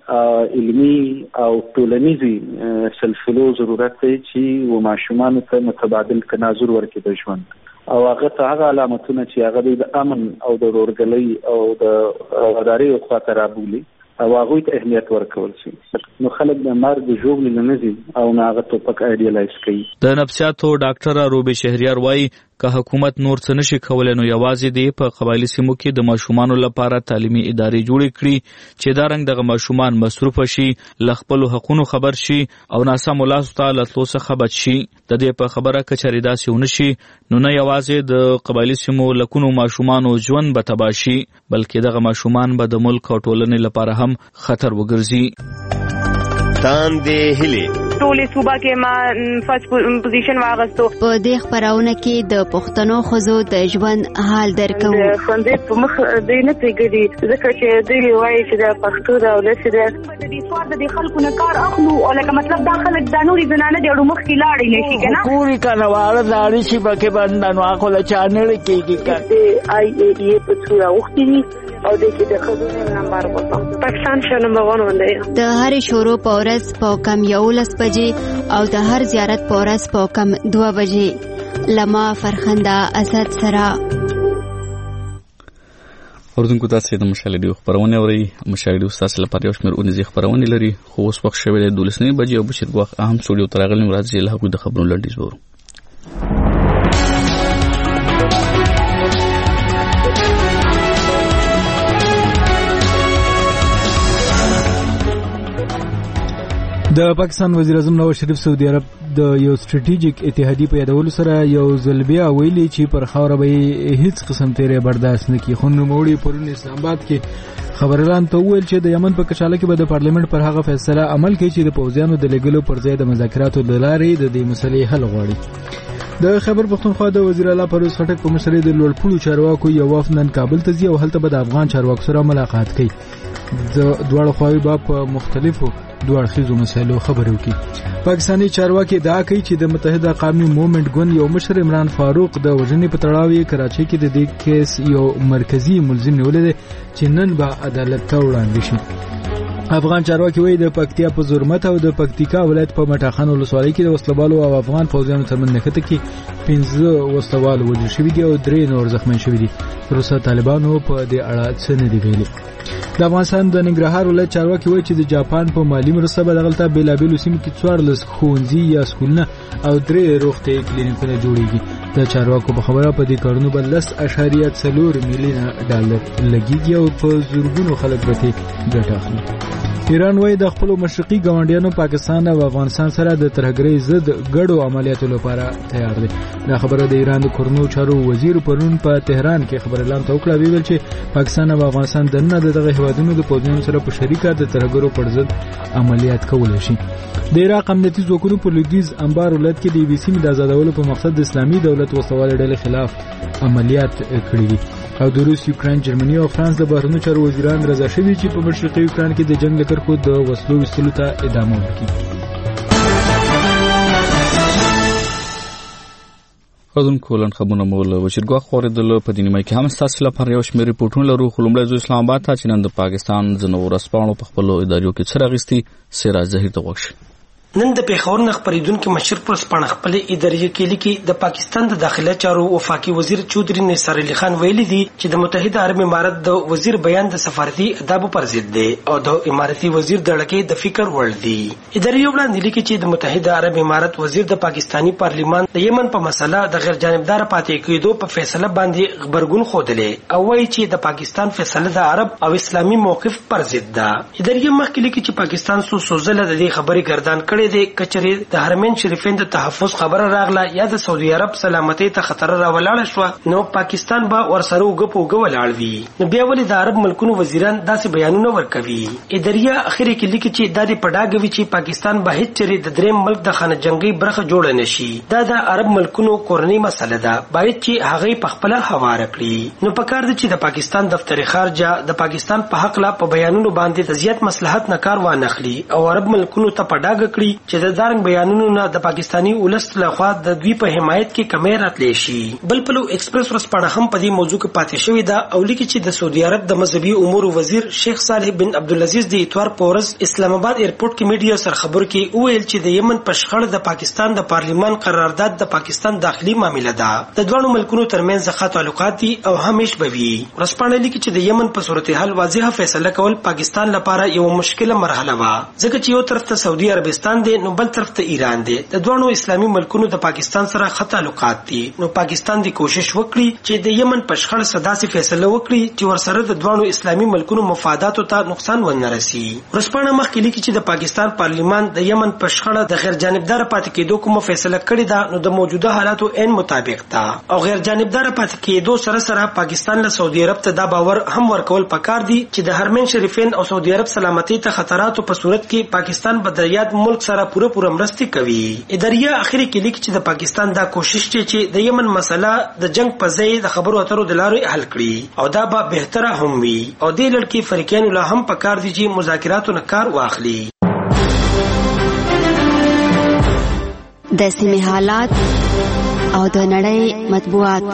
علمي او ټولنیزي سلسلو ضرورت دی چې و ماشومانو ته متبادل تناظر ورکړي د ژوند او هغه ته هغه علامتونه چې هغه د امن او د ورورګلۍ او د وفادارۍ خواته رابولي او هغوی ته اهمیت ورکول شي. نو خلک د مرګ ژوبلې نه نه ځي او نه هغه ټوپک ایډیالایز کوي. د نفسیاتو ډاکټره روبي شهریار وایي که حکومت نور څه نشي کولی نو یوازې دی په قبایلي سیمو کې د ماشومانو لپاره تعلیمي ادارې جوړې کړي چې دا رنګ دغه ماشومان مصروفه شي، له خپلو حقونو خبر شي او ناسمو لاسو ته له تلو څخه بچ شي. د دې په خبره که چېرې داسې ونه شي نو نه یوازې د قبایلي سیمو لکونو ماشومانو ژوند به تباه شي بلکې دغه ماشومان به د ملک او ټولنې لپاره هم خطر وګرځي. تاندې هیلې ټولې صوبه کې ما فرست پوزیشن واغستو. په دې خبرونه کې د پښتنو ښځو د ژوند حال درکو. د ښوونځي په مخ دوی نه پرېږدي ځکه چې دوی وایي چې د پښتو ده او داسې ده. د دې سوار د دې خلکو نه کار اخلو او لکه مطلب دا خلک دا نورې زنانه دې اړو مخکې لاړې نه شي که نه پورې کانواله لاړې شي پکې باندې نو هغه له چا نړۍ کېږي که د آی ای ډي اې په څو راوښتي دي او دې کې د ښځو نمبر وته پاکستان ښه نمبر ون باندې د هرې شروع په ورځ په کم یولس بجې او د هر زیارت په ورځ په کم دوه بجې لما فرخنده اسد سره. اوردونکو تاسو د مشال ډیو خبرونه اوري. مشال ډیو تاسو لپاره یو شمېر اونیزې خبرونه لري خو اوس وخت شوی دی دولس نیمې بجې او بشیر ګواخ اهم سټوډیو ته راغلي راځي له هغوی د خبرونو لنډیز وورو. د پاکستان وزیر اعظم نواز شریف سعودي عرب د یو سټریټیجیک اتحادیې په یادولو سره یو ځل بیا ویلي چې پر خاوره به هیڅ قسم تیری برداشت نه کړي. خو نوموړي پرون اسلام آباد کې خبريالانو ته وویل چې د یمن په کچاله کې به د پارلیمنت پر هغه فیصله عمل کوي چې د پوځیانو د لګلو پر ځای د مذاکراتو د لارې د دې مسلې حل غواړي. د خیبر پختونخوا د وزیر اعلی پرویز خټک په مشرۍ د لوړپوړو چارواکو یو وفد نن کابل ته ځي او هلته به د افغان چارواکو سره ملاقات کوي. د دواړو خواوې به په مختلفو دوه اړخیزو مسایلو خبرې وکړي. پاکستاني چارواکي ادعا کوي چې د متحده قومي موومنټ ګوند یو مشر عمران فاروق د وژنې په تړاو یې کراچۍ کې د دې کیس یو مرکزی ملزم نیولی دی چې نن به عدالت ته وړاندې شي. افغان چارواکي وایي د پکتیا په زرمت او د پکتیکا ولایت په مټاخان ولسوالۍ کې د وسلوالو او افغان پوځیانو ترمنځ نښته کې پنځه وسلوال وژل شوي دي او درې نور زخمیان شوي دي. تر اوسه طالبانو په دې اړه څه نه دي ویلي. د افغانستان د ننګرهار ولایت چارواکي وایي چې د جاپان په مالي مرسته به دغلته بېلابېلو سیمو کې څوارلس ښوونځي یا سکولونه او درې روغتیایي کلینیکونه جوړېږي. د چارواکو په خبره په دې کارونو به لس اعشاریه څلور میلیونه ډالر لګېږي او په زرګونو خلک به ترې ګټه اخلي. ایران وایي د خپلو مشرقي ګاونډیانو پاکستان او افغانستان سره د ترهګرۍ ضد ګډو عملیاتو لپاره تیار دی. دا خبره د ایران د کورنو چارو وزیر پرون په تهران کې خبريالانو ته وکړه. ویل چې پاکستان او افغانستان دننه دغه هیوادونو د پوځیانو سره په شریکه د ترهګرو پر ضد عملیات کولای شي. د عراق امنیتي ځواکونو په لویدیځ انبار ولایت کې د بي سي د آزادولو په مقصد د اسلامي دولت وسوالې ډلې خلاف عملیات کړي دي. او د روس، یوکرين، جرمني او فرانس د بهرنیو چارو وزیران رضا شوي چې په مشرقي یوکرين کې د جنگ له کرښو د وسلو ویستلو ته ادامه ورکړي. خدون کولن خبرونه مول وشرګوا خوردل په دې نیمه کې هم تاسو لپاره یو شمېر ریپورتونه لرو. خو لومړی زو اسلام آباد ته چې نن د پاکستان ځنو ورسپانو په خپل ادارو کې څه راغستي سراج ظهیر ته وښه. نن د پیښور نه خبرېدونکو مشر پر سپانه خپل ادارې کې لیکي د پاکستان د داخله چارو وفاقي وزیر چودري نثار علي خان ویلي دي چې د متحده عرب امارات د وزیر بیان د سفارتي آداب پر ضد دی او د اماراتي وزیر د لړکې د فکر وړ دی. ادارې وړاندې لیکي چې د متحده عرب امارات وزیر د پاکستانی پارلیمان د یمن په مسله د غیر جانبدار پاتې کېدو په فیصله باندې خبرګون خوده او وایي چې د پاکستان فیصله د عرب او اسلامي موقف پر ضد ده. ادارې مخکې لیکي چې پاکستان سو سوزله د دې خبرې ګردان کړي د کچري د حرمین شریفین د تحفظ خبره راغله یا د سعودي عرب سلامتی ته خطر راولاړ شو نو پاکستان به ورسره وګپو وګولاړ وي. نو بیا ولې د عرب ملکونو وزیران داسې بیانونه ورکوي. اداریا اخري کې لیکي چې د دې پډاګوي چې پاکستان به هیڅ چری د دریم ملک د خانه جنگي برخه جوړ نه شي. دا د عرب ملکونو کورنۍ مسله ده باید چې هغه په خپل حواله کړي. نو پکار دي چې د پاکستان دفتر خارجه د پاکستان په حق لا په بیانونو باندې د زیات مصلحت نه کار وانه خلی او عرب ملکونو ته پډاګ کړي چې د دارنګ بیانونو نه د پاکستانی ولست لخوا د دوی په حمایت کې کمی راتلی شي. بل پلو ایکسپریس ورسپانه هم په دې موضوع کې پاتې شوې ده او لیکي چې د سعودي عرب د مذهبي امور وزیر شیخ صالح بن عبدالعزيز د اتوار پورز اسلام آباد ایرپورټ کې میډیا سره خبر کې ویل چې د یمن په شخړه د پاکستان د پارلیمان قرارداد د پاکستان داخلي معاملې ده. د دوه ملکونو ترمنځ ځخه تعلقات دي او همیش به وي. ورسپانه لیکي چې د یمن په صورتحال واضحه فیصله کول پاکستان لپاره یو مشکله مرحله وه ځکه چې یو طرف ته سعودي عربستان دی نو بل طرف ته ایران دی. د دوه اسلامي ملکونو د پاکستان سره خط تعلقات دي. نو پاکستان دی کوشش وکړي چې د یمن په شخړه سداسي فیصله وکړي چې ورسره د دوه اسلامي ملکونو مفاداتو ته نقصان ونه رسي. ورسپانه مخکې لیکي چې د پاکستان پارلیمان د یمن په شخړه د غیر جانبدار پاتې کېدو کومه فیصله کړې ده نو د موجوده حالاتو عین مطابق ده او غیر جانبدار پاتې کېدو سره سره پاکستان له سعودي عرب ته دا باور هم ورکول پکار دي چې د حرمین شریفین او سعودي عرب سلامتی ته خطراتو په صورت کې پاکستان به د یاد ملک سره پوره پوره مرسته کوي. اداریا اخري کې لیکي چې د پاکستان دا کوشش چې د یمن مسله د جنگ په ځای د خبرو اترو د لارې حل کړي او دا به بهتره هم وي او د لړکی فریقین له هم پکار دي چې مذاکراتو نه کار واخلي. د سیمه حالات او د نړۍ مطبوعات.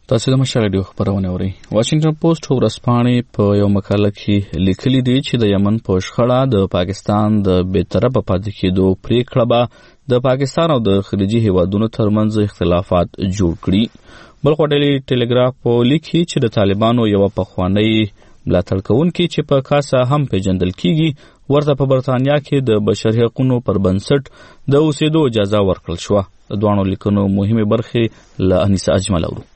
تاسو د مشال ریډیو خبرونه اورئ. واشنگټن پوسټ ورځپاڼې په یو مقاله کې لیکلي دی چې د یمن په شخړه د پاکستان د بی‌طرفه پاتې کېدو پریکړه به د پاکستان او د خلیجي هیوادونو ترمنځ اختلافات جوړ کړي. بل خو ډیلی ټلګراف لیکي چې د طالبانو یو پخوانی ملاتړ کوونکی چې په کاسه هم پیژندل کیږي ورته په برتانیا کې د بشري حقوقو پر بنسټ د اوسېدو اجازه ورکړل شوه. د دوانو لیکنو مهمه برخه له انیسه اجمل اورو.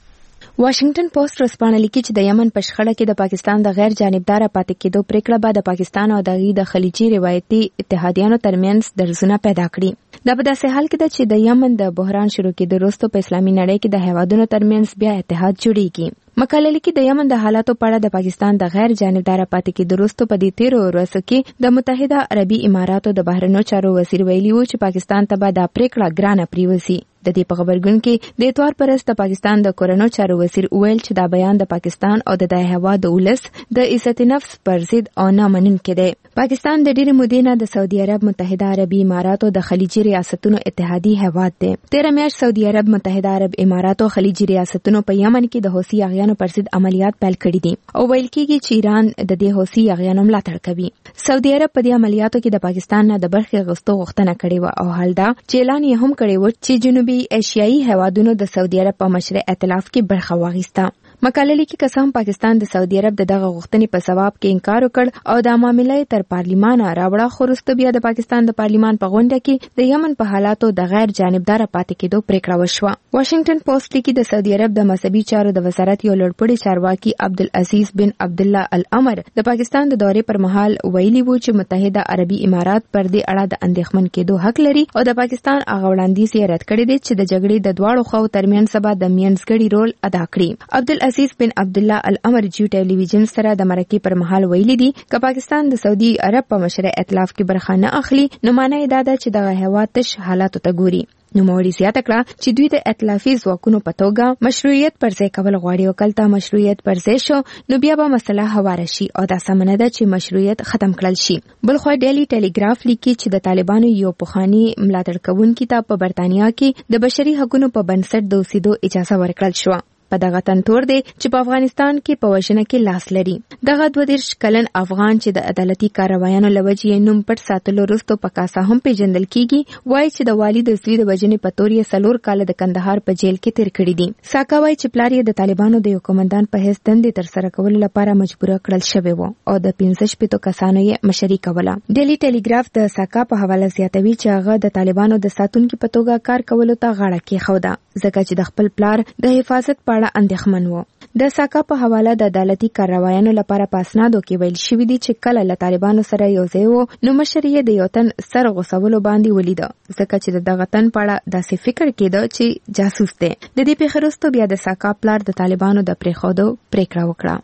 واشنگټن پوسټ ورځپاڼه لیکي چې د یمن په شخړه کې د پاکستان د غیر جانبدار پاتې کېدو پریکړه به د پاکستان او د غي د خلیجي روایتي اتحادیانو ترمنځ درزونه پیدا کړي. دا په داسې حال کې ده چې د یمن د بحران شروع کېدو وروسته په اسلامي نړۍ کې د هیوادونو ترمنځ بیا اتحاد جوړیږي. مقاله لیکي د یمن د حالاتو په اړه د پاکستان د غیر جانبدار پاتې کېدو وروسته په دې تیرو ورځو کې د متحده عربي اماراتو د بهرنیو چارو وزیر ویلي و چې پاکستان ته به دا پریکړه ګرانه پریوزي. د دې په خبرګون کې د اتوار پرست د پاکستان د کورونو چارو وزیر ویل چې دا بیان د پاکستان او د دغه هوا د ولس د عزت نفس پر ضد او نامنونکی دی. پاکستان د ډېر مودې نه د سعودي عرب، متحده عربي اماراتو د خلیجي ریاستونو اتحادی هیواد دی. تیر میاشت سعودي عرب، متحده عرب اماراتو خلیجي ریاستونو په یمن کې د حوثي اغیانو پر ضد عملیات پیل کړي دي او ویل کېږي چې ایران د دې حوثي اغیانو ملاتړ کوي. سعودي عرب په دې عملیاتو کې د پاکستان نه د برخې غوښتو غوښتنه کړې و او حال دا چې اعلان یې هم کړی و چې جنوبي ایشیایي هیوادونو د سعودي عرب په مشر ائتلاف کې برخه واخیسته. مقاله لیکي که څه هم پاکستان د سعودي عرب د دغه غوښتنې په ثواب کې انکار وکړ او دا معاملې تر پارلیمان راوړه، خو وروسته بیا د پاکستان د پارلیمان په غونډه کې د یمن په حالاتو د غیر جانبدار پاتې کېدو پریکړه وشوه. واشنگټن پوسټ لیکي د سعودي عرب د مذهبي چارو د وزارت یو لوړپوړي چارواکي عبدالعزیز بن عبدالله الامر د پاکستان د دورې پر مهال ویلي وو چې متحده عربي امارات پر دې اړه د اندېښمن کېدو حق لري او د پاکستان هغه وړاندیز یې رد کړی دی چې د جګړې د دواړو خواو ترمنځ سبا د منځګړي رول ادا کړي. عبدالعزیز بن عبدالله الامر جیو ټلویزیون سره د مرکې پر مهال ویلي دي چې پاکستان د سعودي عرب په مشر ائتلاف کې برخه نه اخلي نو معنی دا ده چې دغه هیواد تش حالاتو ته ګوري. نو موري زیاته کړه چې دوی د ائتلافي ځواکونو په توګه مشروعیت پر ځای کول غواړي او کله مشروعیت پر ځای شو نو بیا به مسله هواره شي او دا سمنه ده چې مشروعیت ختم کړل شي. بل خو ډیلی ټلګراف لیکي چې د طالبانو یو پخوانی ملاتړ کوونکی ته په برتانیا کې د بشري حقوقو په بنسټ د اوسېدو اجازه ورکړل شو. په دغه تنتور دی چې په افغانستان کې په وژنه کې لاس لري. دغه دوه دېرش کلن افغان چې د عدالتي کاروایانو له وجې یې نوم پټ ساتلو وروسته په کاسه هم پیژندل کیږي، وایي چې د والي د زوی د وژنې په تور یې څلور کاله د کندهار په جیل کې تیر کړي دي. ساکا وایي چې پلار یې د طالبانو د یو کمانډان په حیث دندې ترسره کولو لپاره مجبوره کړل شوی و او د پنځه شپېتو کسانو یې مشري کوله. ډیلی ټلګراف د ساکا په حواله زیاتوي چې هغه د طالبانو د ساتونکي په توګه کار کولو ته غاړه کېښوده ځکه چې د خپل پلار د حفاظت په اړه اندېښمن و. د ساکا په حواله د عدالتي کاروایانو لپاره په اسنادو کې ویل شوي دي چې کله له طالبانو سره یو ځای و نو مشر یې د یو تن سر غوڅولو باندې ولیده ځکه چې د دغه تن په اړه داسې فکر کېده چې جاسوس دی. د دې پیښې وروسته بیا د ساکا پلار د طالبانو د پرېښودو پریکړه وکړه.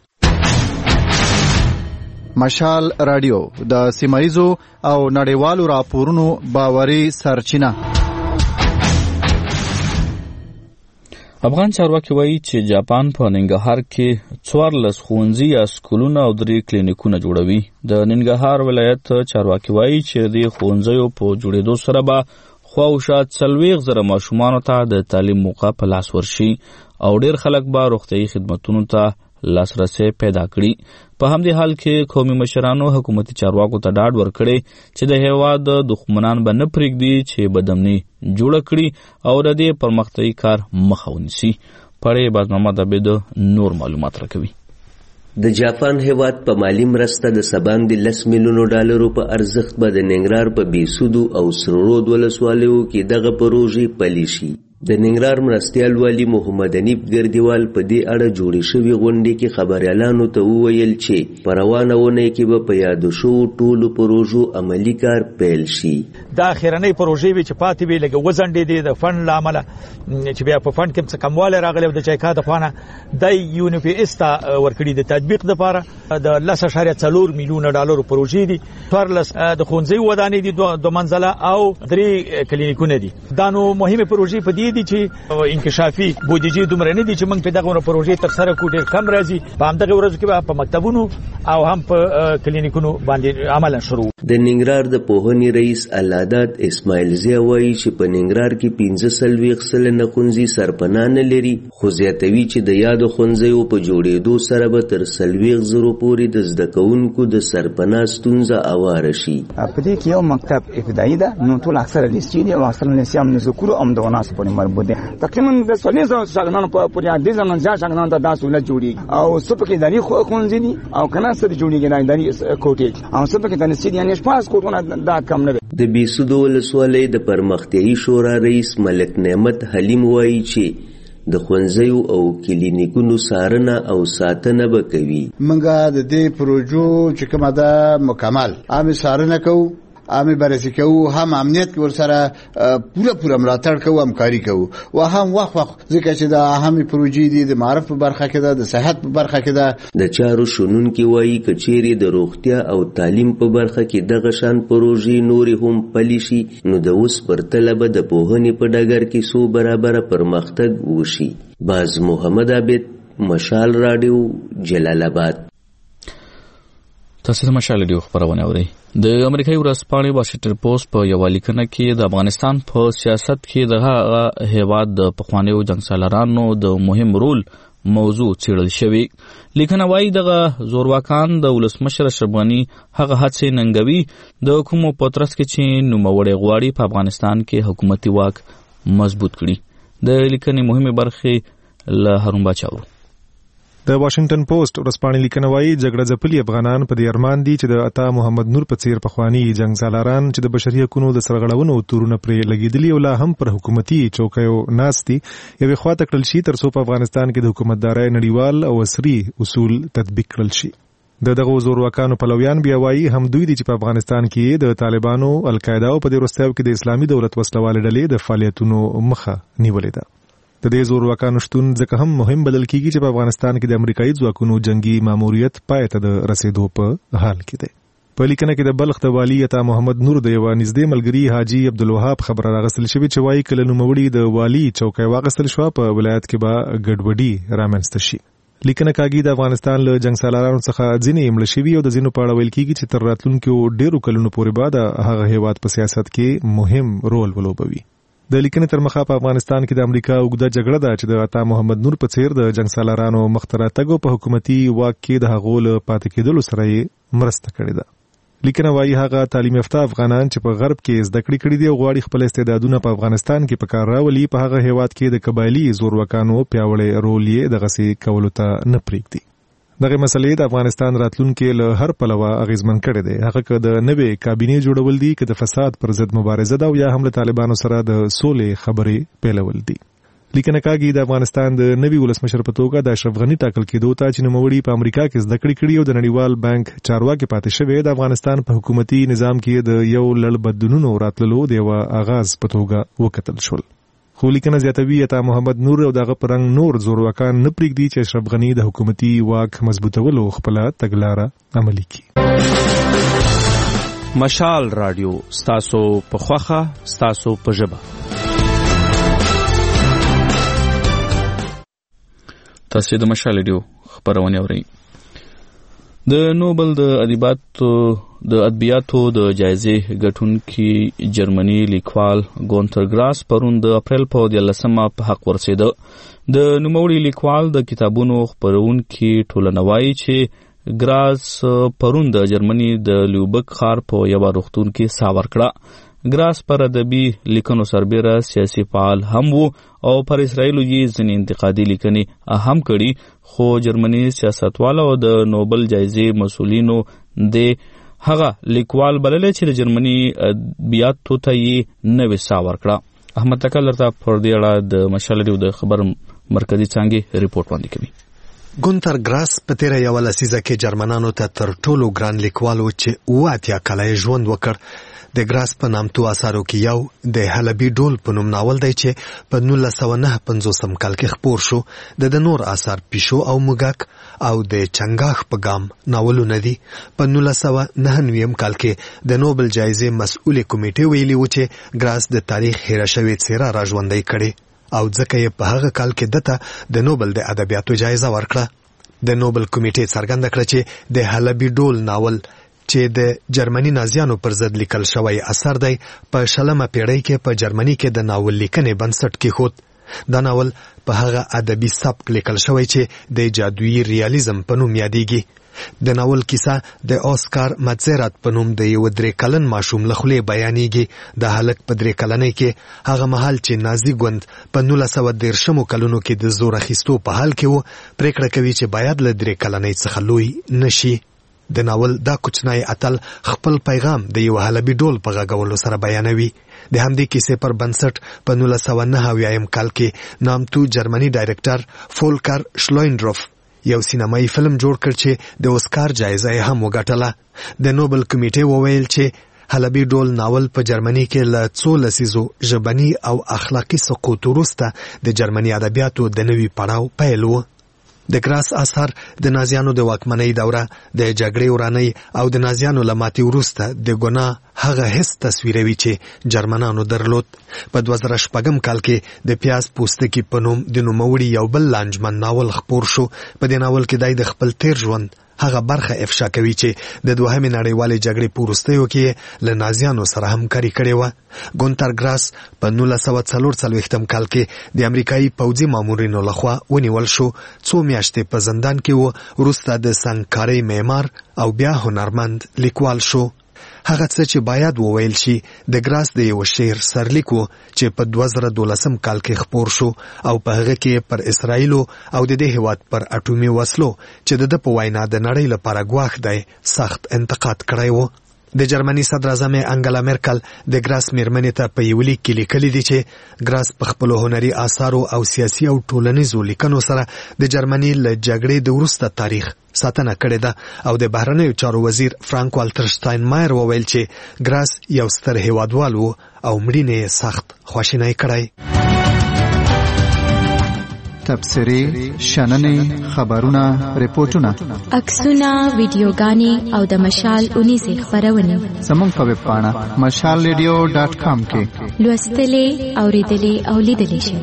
مشال رادیو د سیمایزو او نړیوالو راپورونو باوري سرچینه. افغان چارواکي وایي چې جاپان په ننګرهار کې څوارلس ښوونځي یا سکولونه او درې کلینیکونه جوړوي. د ننګرهار ولایت چارواکي وایي چې د ښوونځیو په جوړېدو سره به خواوشا څلوېښت زره ماشومانو ته د تعلیم موقع په لاس ورشي او ډېر خلک به روغتیايي خدمتونو ته لاسرسی پیدا کړي. په همدې حال کې قومي مشرانو حکومتي چارواکو ته ډاډ ورکړی چې د هیواد دښمنان به نه پرېږدي چې بدامني جوړه کړي او د دې پرمختیايي کار مخه ونیسي. پړې باز محمد عبید نور معلومات راکوي. د جاپان هیواد په مالی مرسته د سباندې لس میلیونو ډالرو په ارزښت به د ننګرهار په بیسودو او سرورود ولسوالیو کې دغه پروژې پلي شي. د ننګرهار مرستیال والي محمد حنیف ګردیوال په دې اړه جوړې شوې غونډې کې خبریالانو ته وویل چې په روانه اونۍ کې به په یادو شوو ټولو پروژو عملي کار پیل شي. دا اخرنۍ پروژې وي چې پاتې وي لږ وځنډېدې د فنډ له امله چې بیا په فنډ کې څه کموالی راغلی او د چایکا د خوا نه دی یو پی ایس ته ورکړي د تطبیق دپاره د لس اعشاریه څلور میلیونه ډالرو پروژې دي. څوارلس د ښوونځیو ودانۍ دي دوه منزله او درې کلینیکونه دي. دا نو مهمې پروژې په دې دي چې انکشافي بودیجې دومره نه دي چې موږ په دغه پروژې تر سره کړو، ډېر کم راځي. په همدغه ورځو کې به په مکتبونو او هم په کلینیکونو باندې عمل شروع. د ننګرهار د پوهنې رئیس علادات اسماعیل زی وایي چې په ننګرهار کې پنځه څلوېښت سلنه ښوونځي سرپناه نه لري، خو زیاتوي چې د یادو ښوونځیو په جوړېدو سره به تر څلوېښت زرو پورې د زده کوونکو د سرپناه ستونزه اواره شي. په دې کې یو مکتب ابتدایي ده، نو ټول اکثره لیسې دي او اکثره لیسې هم د ذکورو او د وناسو پورې مربوط دي. تقریبا د څلوېښت زره شاګردانو په پورې عددي زمن زیات شاګردانو ته دا سهولت جوړېږي او څه پکې اداري ښوونځي دي او که نه څه جوړېږي نه اداري کوټې او څه پکې تنسي دي، یعنې شپاړس کوټونه دا کم نه دی. د بیسودو ولسوالۍ د پرمختیایي شورا رئیس ملک نعمت حلیم وایي چې د ښوونځیو او کلینیکونو څارنه او ساتنه به کوي. موږ د دې پروژو چې کومه ده مکمل عامې څارنه کوو، عامې بررسي کوو، هم امنیت کې ورسره پوره پوره ملاتړ کوو، همکاري کوو او هم وخت وخت ځکه چې د اهمې پروژې دي د معرف په برخه کې ده، د صحت په برخه کې ده. د چارو شنونکي وایي که چیرې د روغتیا او تعلیم په برخه کې دغه شان پروژې نورې هم پلي شي نو د اوس پرتله به د پوهنې په ډګر کې څو برابره پرمختګ وشي. باز محمد عابد، مشال راډیو، جلال آباد. تاسو د مشال راډیو خبرونه اورئ. د امریکایي ورځپاڼې واشنګټن پوسټ په یو لیکنه کې د افغانستان په سیاست کې دغه هیواد د پخوانیو جنګسالارانو د مهم رول موضوع څېړل شوی. لیکنه وايي دغه زورواکان د ولسمشر اشرف غني هغه هڅې ننګوي د کومو په ترڅ کې چې نوموړی غواړي په افغانستان کې حکومتي واک مضبوط کړي. د لیکنې مهمه برخه له هارون باچاو. د واشنګټن پوسټ ورځپاڼې لیکنه وايي جګړه ځپلي افغانان په دې ارمان دي چې د عطا محمد نور په څیر پخواني جنګسالاران چې د بشري حقوقو د سرغړونو تورونه پرې لګېدلي او لا هم پر حکومتي چوکیو ناست دي یوې خواته کړل شي تر څو په افغانستان کې د حکومتدارۍ نړیوال او عصري اصول تطبیق کړل شي. د دغه زورواکانو پلویان بیا وایي هم دوی دي چې په افغانستان کې د طالبانو، القاعده او په دې وروستیو کې د اسلامي دولت وسلوالې ډلې د فعالیتونو مخه نیولې ده. د دې زورواکانو شتون ځکه هم مهم بلل کیږي چې په افغانستان کې د امریکایي ځواکونو جنگي ماموریت پای ته د رسیدو په حال کې دی. په لیکنه کې د بلخ د والي عطا محمد نور د یو نږدې ملګري حاجی عبدالوهاب خبره راغستل شوې چې وایي کله نوموړي د والي چوکۍ واغستل شو په ولایت کې به ګډوډي رامنځته شي. لیکنه کاږي د افغانستان له جنګسالارانو څخه ځینې مړه شوي او د ځینو په اړه ویل کیږي چې تر راتلونکو ډیرو کلونو پورې به د هغه هیواد په سیاست کې مهم رول ولوبوي. د لیکنې تر مخه په افغانستان کې د امریکا اوږده جګړه ده چې د عطا محمد نور په څیر د جنګسالارانو مخته راتګ په حکومتي واک کې د هغو له پاتې کېدلو سره یې مرسته کړې ده. لیکنه وايي هغه تعلیم یافته افغانان چې په غرب کې زده کړې کړې دي او غواړي خپل استعدادونه په افغانستان کې په کار راولي په هغه هیواد کې د قبایلي زورواکانو پیاوړی رول یې دغسې کولو ته نه پرېږدي. دغه مسلې د افغانستان راتلونکي له هر پلوه اغیزمن کړي دي، هغه که د نوې کابینې جوړول دي، که د فساد پر ضد مبارزه ده او یا هم له طالبانو سره د سولې خبرې پیلول دي. لیکنه کاږي د افغانستان د نوي ولسمشر په توګه د اشرف غني ټاکل کېدو ته چې نوموړي په امریکا کې زده کړې کړي او د نړیوال بانک چارواکي پاتې شوی د افغانستان په حکومتي نظام کې د یو لړ بدلونونو راتللو د یو آغاز په توګه وکتل شول. خو لیکنه زیاتوي عطا محمد نور او دغه پرنګ نور زورواکان نه پرېږدي چې اشرف غني د حکومتي واک مضبوطولو خپله تګلاره عملي کړي. مشال راډیو ستاسو په خوښه ستاسو په ژبه. تاسو د مشال راډیو خبرونه اورئ. د نوبل د ادبیاتو د ادبیاتو د جایزې ګټونکي جرمني لیکوال ګونتر ګراس پرون د اپریل په دیارلسمه په حق ورسېده. د نوموړي لیکوال د کتابونو خپرونکي ټولنه وایي چې ګراس پرون د جرمني د لیوبک ښار په یوه روغتون کې ساه ورکړه. ګراس پر ادبي لیکنو سربیره سیاسي فعال هم وو او پر اسرائیلو یې ځینې انتقادي لیکنې هم کړي، خو جرمني سیاستوالو او د نوبل جایزې مسؤلینو د هغه لیکوال بللی چې د جرمني ادبیاتو ته یې نوې ساه ورکړه. احمد تکل درته پر دې اړه د مشال راډیو د خبر مرکزي څانګې ریپورټ وړاندې کوي. ګونتر ګراس په تیره یوه لسیزه کې جرمنانو ته تر ټولو ګران لیکوال و چې اوه اتیا کاله یې ژوند وکړ. د ګراس په نامتو اثارو کې یو د حلبي ډول په نوم ناول دی چې په نولس سوه نهه پنځوسم کال کې خپور شو. د د نور اثار پیشو او موږک او د چنګاښ په ګام ناولونه دي. په نولس سوه نهه نویم کال کې د نوبل جایزې مسؤلې کمیټې ویلي و چې ګراس د تاریخ هیره شوې څیره را ژوندۍ کړې او ځکه یې په هغه کال کې دته د نوبل د ادبیاتو جایزه ورکړه. د نوبل کمیټې څرګنده کړه چې د حلبي ډول ناول چې د جرمني نازیانو پر ضد لیکل شوی اثر دی په شلمه پیړۍ کې په جرمني کې د ناول لیکنې بنسټ کېښود. دا ناول په هغه ادبي سبک لیکل شوی چې د جادویي ریالیزم په نوم یادېږي. د ناول کیسه د آسکار ماتزرات په نوم د یو درې کلن ماشوم له خولې بیانېږي. د هلک په درې کلنۍ کې هغه مهال چې نازي ګوند په نولس سوه دېرشمو کلونو کې د زور اخیستو په حال کې و، پریکړه کوي چې باید له درې کلنۍ څخه لوی نشي. د ناول دا کوچنی اتل خپل پیغام د یو حلبي ډول په غږولو سره بیانوي. د همدې کیسې پر بنسټ په نولس سوه نهه اویایم کال کې نامتو جرمني ډایرکټر فولکر شلوینډروف یو سینمایي فلم جوړ کړ چې د اوسکار جایزه یې هم وګټله. د نوبل کمیټې وویل چې حلبي ډول ناول په جرمني کې له څو لسیزو ژبني او اخلاقي سقوط وروسته د جرمني ادبیاتو د نوي پړاو پیل و. د ګراس اثر د نازیانو د واکمنۍ دوره، د جګړې ورانۍ او د نازیانو له ماتې وروسته د ګناه هغه حس تصویروي چې جرمنانو درلود. په دوه زره شپږم کال کې د پیاز پوستکي په نوم د نوموړي یو بل لانجمن ناول خپور شو. په دې ناول کې دی د خپل تیر ژوند هغه برخه افشا کوي چې د دوهمې نړیوالې جګړې په وروستیو کې له نازیانو سره همکاري کړې وه. ګونتر ګراس په نولس سوه څلور څلوېښتم کال کې د امریکایي پوځي مامورینو لخوا ونیول شو. څو میاشتې په زندان کې و، وروسته د سنګکارۍ معمار او بیا هنرمند لیکوال شو. هغه څه چې باید وویل شي د ګراس د یو شعر سرلیک و چې په دوه زره دولسم کال کې خپور شو او په هغه کې پر اسرائیلو او د دې هیواد پر اټومي وسلو چې د ده په وینا د نړۍ لپاره ګواښ دی سخت انتقاد کړی و. د جرمني صدر اعظم انګلا مرکل د ګراس میرمنې ته په یو لیک کې لیکلي دي چې ګراس په خپلو هنري آثارو او سیاسي او ټولنیزو لیکنو سره د جرمني له جګړې د وروسته تاریخ ساتنه کړې ده. او د بهرنیو چارو وزیر فرانک والتر شتاینمایر وویل چې ګراس یو ستر هیوادوال و او مړینې یې سخت خواشینی کړی. تبصرې، شننې، خبرونه، ریپورټونه، عکسونه، ویډیوګانې او د مشال اونیزې خپرونې زموږ په ویب پاڼه مشال ریډیو ډاټ کام کې لوستلې، اورېدلې او لیدلې شئ.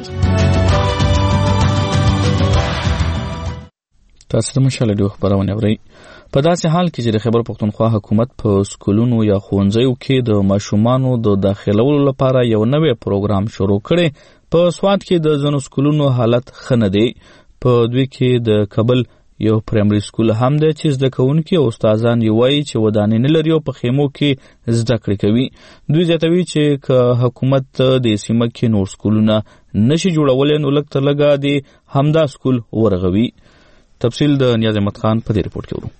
تاسو د مشال ریډیو خبرونه اورئ. په داسې حال کې چې د خیبر پښتونخوا حکومت په سکولونو یا ښوونځیو کې د ماشومانو د داخلولو لپاره یو نوی پروګرام شروع کړي. په سوات کې د ځینو سکولونو حالت ښه نه دی. په دوی کې د کابل یو پرایمري سکول هم دی چې زده کوونکي او استادان یې وایي چې ودانۍ نه لري او په خیمو کې زده کړې کوي. دوی زیاتوي چې که حکومت د سیمه کې نور سکولونه نشي جوړولی نو لږ تر لږه د همدا سکول ورغوي. تفصیل د نیاز احمد خان په دې ریپورټ کې ورو.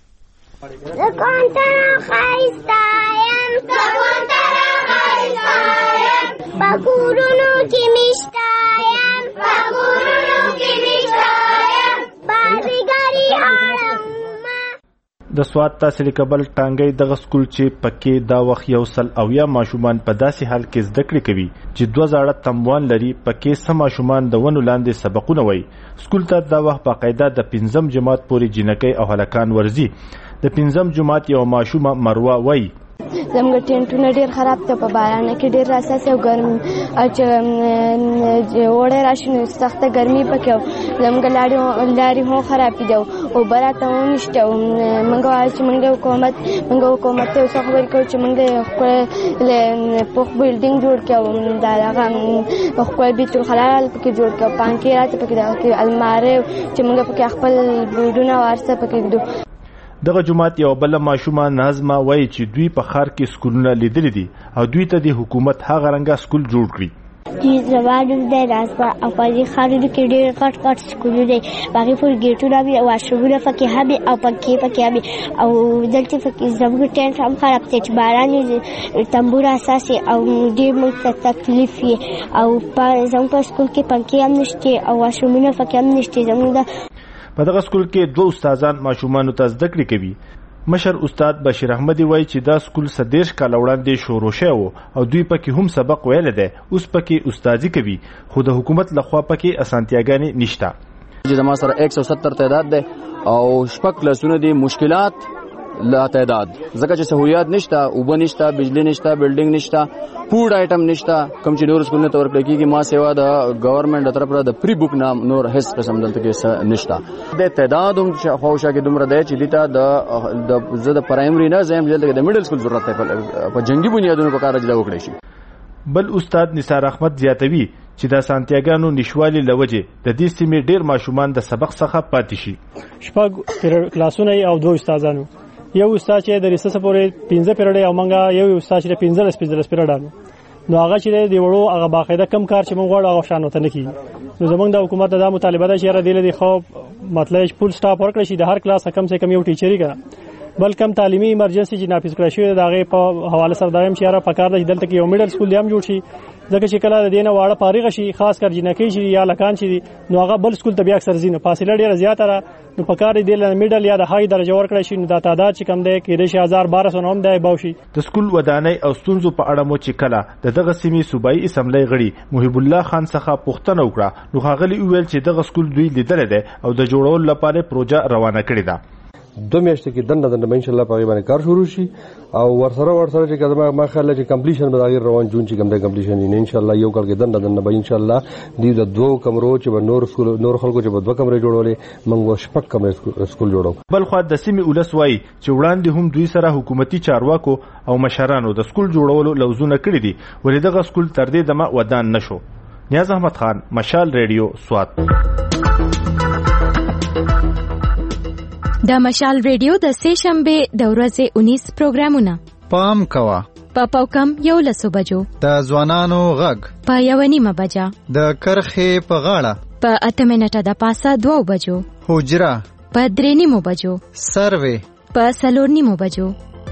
پکورونو کې مشتایم پکورونو کې مشتایم بازیګری اړم. د سوات تحصیلي کابل ټانګۍ دغه سکول چې پکې دا وخت یو سل اویا ماشومان په داسې حال کې زده کړې کوي چې دوه زاړه تموان لري. پکې څه ماشومان د ونو لاندې سبقونه وایي. سکول ته دا وخت باقاعده د پنځم جماعت پورې جنکۍ او هلکان ورځي. د پنځم جماعت یو ماشومه مروه وایي زموږ ټینټونه ډېر خراب ته په باران کې ډېر اساسي او ګرم چې وړه راشي نو سخته ګرمي پکې او زموږ لارې لارې هم خراب دي او براته هم نشته. موږ وایو چې موږ حکومت موږ حکومت ته څه خبرې کوو چې موږ خپل پوخ بلډینګ جوړ کړو او دا هغه خپل بیت الخلا پکې جوړ کړو پانکې راته پکې دا المارۍ چې موږ پکې خپل بورډونه وارسه پکې ږدو. دغه جماعت یو بل ماشومه نظمه وایي چې دوی په ښار کې سکولونه لیدلي دي او دوی ته د حکومت هغه رنګه سکول جوړ کړي. زما نوم دی نظمه او په دې ښارونو کې ډېر غټ غټ سکولونه دي. په هغې پورې ګیټونه وي او واشرومونه پکې هم وي او پنکې پکې هم وي او دلته پکې زموږ ټینټ هم خراب دی چې باران یې تنبور اساس او ډېر موږ ته تکلیف وي او زموږ په سکول کې پنکې هم نشته او واشرومونه پکې هم نشته. زموږ په دغه سکول کې دوه استادان ماشومانو ته زده کړې کوي. مشر استاد بشیر احمدي وایي چې دا سکول څلدېرش کاله وړاندې شروع شوی و او دوی پکې هم سبق ویلی دی. اوس پکې استادي کوي خو د حکومت لخوا پکې اسانتیاګانې نشته. زما سره یک سو ستر تعداد دی او شپږ کلاسونه دي. مشکلات لا تعداد ځکه چې سہولیات نشته، اوبه نشته، بجلی نشته، بلډینګ نشته، فود آیټم نشته، کوم چې نور سکولونه تور کړی کیږي ما سیوا د گورنمنت طرفه د پری بوک نام نور هیڅ قسم دلته کې نشته. د تعداد هم خوښه کې دومره دی چې دیتا د د زده پرایمري نه زم دلته د میډل سکول ضرورت دی په جنگي بنیادونو په کار اجازه وکړي شي. بل استاد نثار احمد زیاتوي چې د سانتیاګانو نشوالي لوجه د دې سیمې ډیر ماشومان د سبق څخه پاتې شي. شپږ کلاسونه او دوه استادانو، یو استاد چې د ریسس پورې پنځه پیریډ او منګه یو استاد چې پنځه پنځه پیریډانو، نو هغه چې دی وړو هغه باقاعده کم کار چې موږ غواړو هغه شان وته نه کیږي. نو زمونږ د حکومت د مطالبه ده چې را دی لدی خو مطلب فول سټاف ورکړي شي، د هر کلاس کم سے کم یو ټیچري کړه، بل کم تعلیمي ایمرجنسي چې نافذ کړی شوی د هغه په حواله سره دایم چې را پکار د دلته کې یو میډل سکول هم جوړ شي، ځکه چې کله د دینه واړه فارغ شي خاص کر جنکی شي یا لکان شي نو هغه بل سکول ته بیا اکثر زینه فاصله ډیره زیاته را نو پکار دی له میډل یا د هاي درجه ورکړی شي، نو د تعداد چې کم دی کې د هزار بارہ سو نوم دی باوشي. د سکول ودانۍ او ستونزو په اړه مو چې کله د دغه سیمې صوبایي اسمبلی غړي محب الله خان څخه پوښتنه وکړه، نو هغه ویل چې دغه سکول دوی لیدل دی او د جوړولو لپاره پروژه روانه کړې ده. دو میاشتې کې دنه دنه ان شاء الله په باندې کار شروع شي او ورسره ورسره چې کله ما خیال چې کمپلیشن به دغه روان جون چې کوم د کمپلیشن ان شاء الله یو کال کې دنه دنه به ان شاء الله د دوه کمرو چې به نور سکول نور خلکو چې به دوه کمرې جوړولې موږ شپږ کمرې سکول جوړو. بل خو د سیمې ولس وای چې وړاندې هم دوی سره حکومتي چارواکو او مشرانو د سکول جوړولو لوزونه کړی دي، ولې دغه سکول تر دې دمه ودان نشو. نیاز احمد خان، مشال ریډیو، سوات. د مشال ریډیو د سه شنبه د ورځې انیس پروګرامونه پام کوا په پاوکم یو لسو بجو، د ځوانانو غږ په یو نیمه بجه، د کرخې په غاړه په اته منټه د پاسه دوه بجو، حجره په درې نیمو بجو، سروې په څلور نیمو بجو.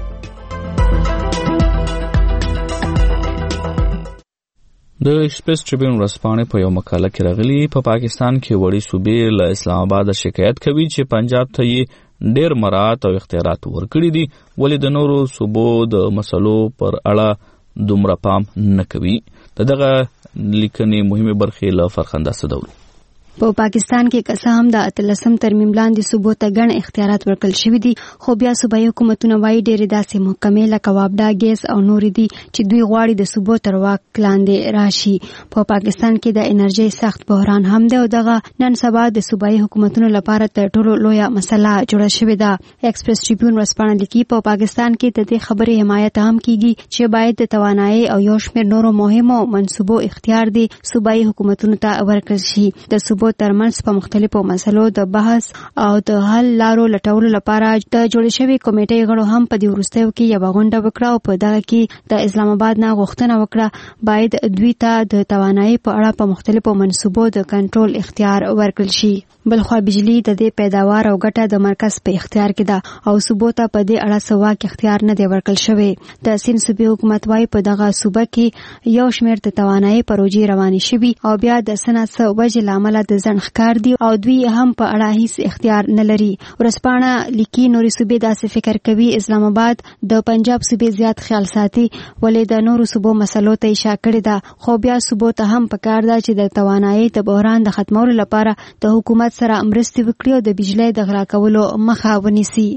د ایکسپریس ټریبیون ورځپاڼې په یو مقاله کې راغلي په پا پاکستان کې وړي صوبې له اسلام آباد شکایت کوي چې پنجاب ته یې ډېر مراعات او اختیارات ورکړي دي، ولې د نورو صوبو د مسلو پر اړه دومره پام نه کوي. د دغه لیکنې مهمه برخې له فرخنده صدولو. په پاکستان کې که څه هم د اتلسم ترمیم لاندې صوبو ته ګڼ اختیارات ورکړل شوي دي، خو بیا صوبایي حکومتونه وایي ډېرې داسې محکمې لکه وابډا، ګیس او نورې دي چې دوی غواړي د صوبو تر واک لاندې راشي. په پاکستان کې د انرژۍ سخت بحران هم دی او دغه نن سبا د صوبایي حکومتونو لپاره تر ټولو لویه مسله جوړه شوې ده. ایکسپریس ټریبیون ورځپاڼه لیکي په پاکستان کې د دې خبرې حمایت هم کیږي چې باید د توانایي او یو شمېر نورو مهمو منصوبو اختیار دی صوبایي حکومتونو ته ورکړل شي. د صوبو ترمنځ په مختلفو مسلو د بحث او د حل لارو لټولو لپاره د جوړې شوې کمیټې غړو هم په دې وروستیو کې یوه غونډه وکړه او په دغه کې د اسلام آباد نه غوښتنه وکړه باید دوی ته د توانایي په اړه په مختلفو منصوبو د کنټرول اختیار ورکړل شي. بلخوا بجلی د دې پیداوار او ګټه د مرکز په اختیار کې ده او صوبو ته په دې اړه څه واک اختیار نه دی ورکړل شوی. د سیند صوبې حکومت وايي په دغه صوبه کې یو شمېر د توانایي پروژې روانې شوي او بیا د څه نه څه وجې له امله د ځنډ ښکار دي او دوی هم په اړه هیڅ اختیار نه لري. ورځپاڼه لیکي نورې صوبې داسې فکر کوي اسلام آباد د پنجاب صوبې زیات خیال ساتي، ولې د نورو صوبو مسلو ته اشاره کړې ده، خو بیا صوبو ته هم پکار ده چې د توانایي د بحران د ختمولو لپاره د حکومت سره مرستې وکړي او د بجلی د غلا کولو مخه ونیسي.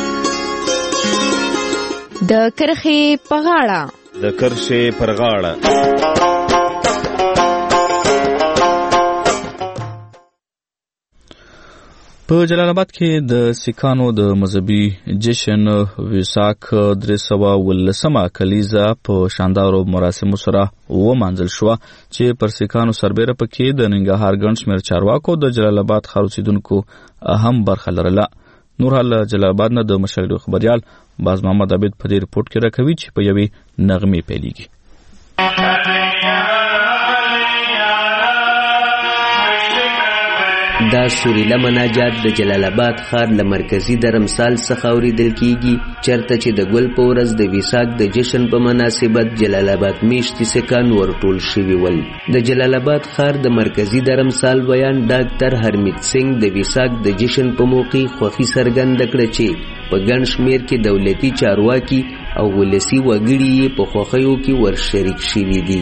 د کرخې په غاړه د کرخې پر غاړه په جلال آباد کې د سیکانو د مذهبي جشن ویساک درې سوه ولسمه کلیزه په شاندارو مراسمو سره ومانځل شوه چې پر سیکانو سربیره پکې د ننګرهار ګڼ شمېر چارواکو د جلال آباد ښار اوسېدونکو هم برخه لرله. نور حال جلال آباد نه د مشال خبریال باز محمد عبید په دې رپورټ کې راکوي چې په یوې نغمې پیلېږي. دا سوریله مناجات د جلال آباد ښار له مرکزي درمسال څخه اورېدل کیږي، چېرته چې د ګل په ورځ د ویساک د جشن په مناسبت جلال آباد میشتې سیکان ورټول شوي ول. د جلال آباد ښار د مرکزي درمسال بیان ډاکټر هرمیت سنګ د ویساک د جشن په موقع خوښي څرګنده کړه چې په ګڼ شمېر کې دولتي چارواکي او ولسي وګړي یې په خوښیو کې ورشریک شوي دي.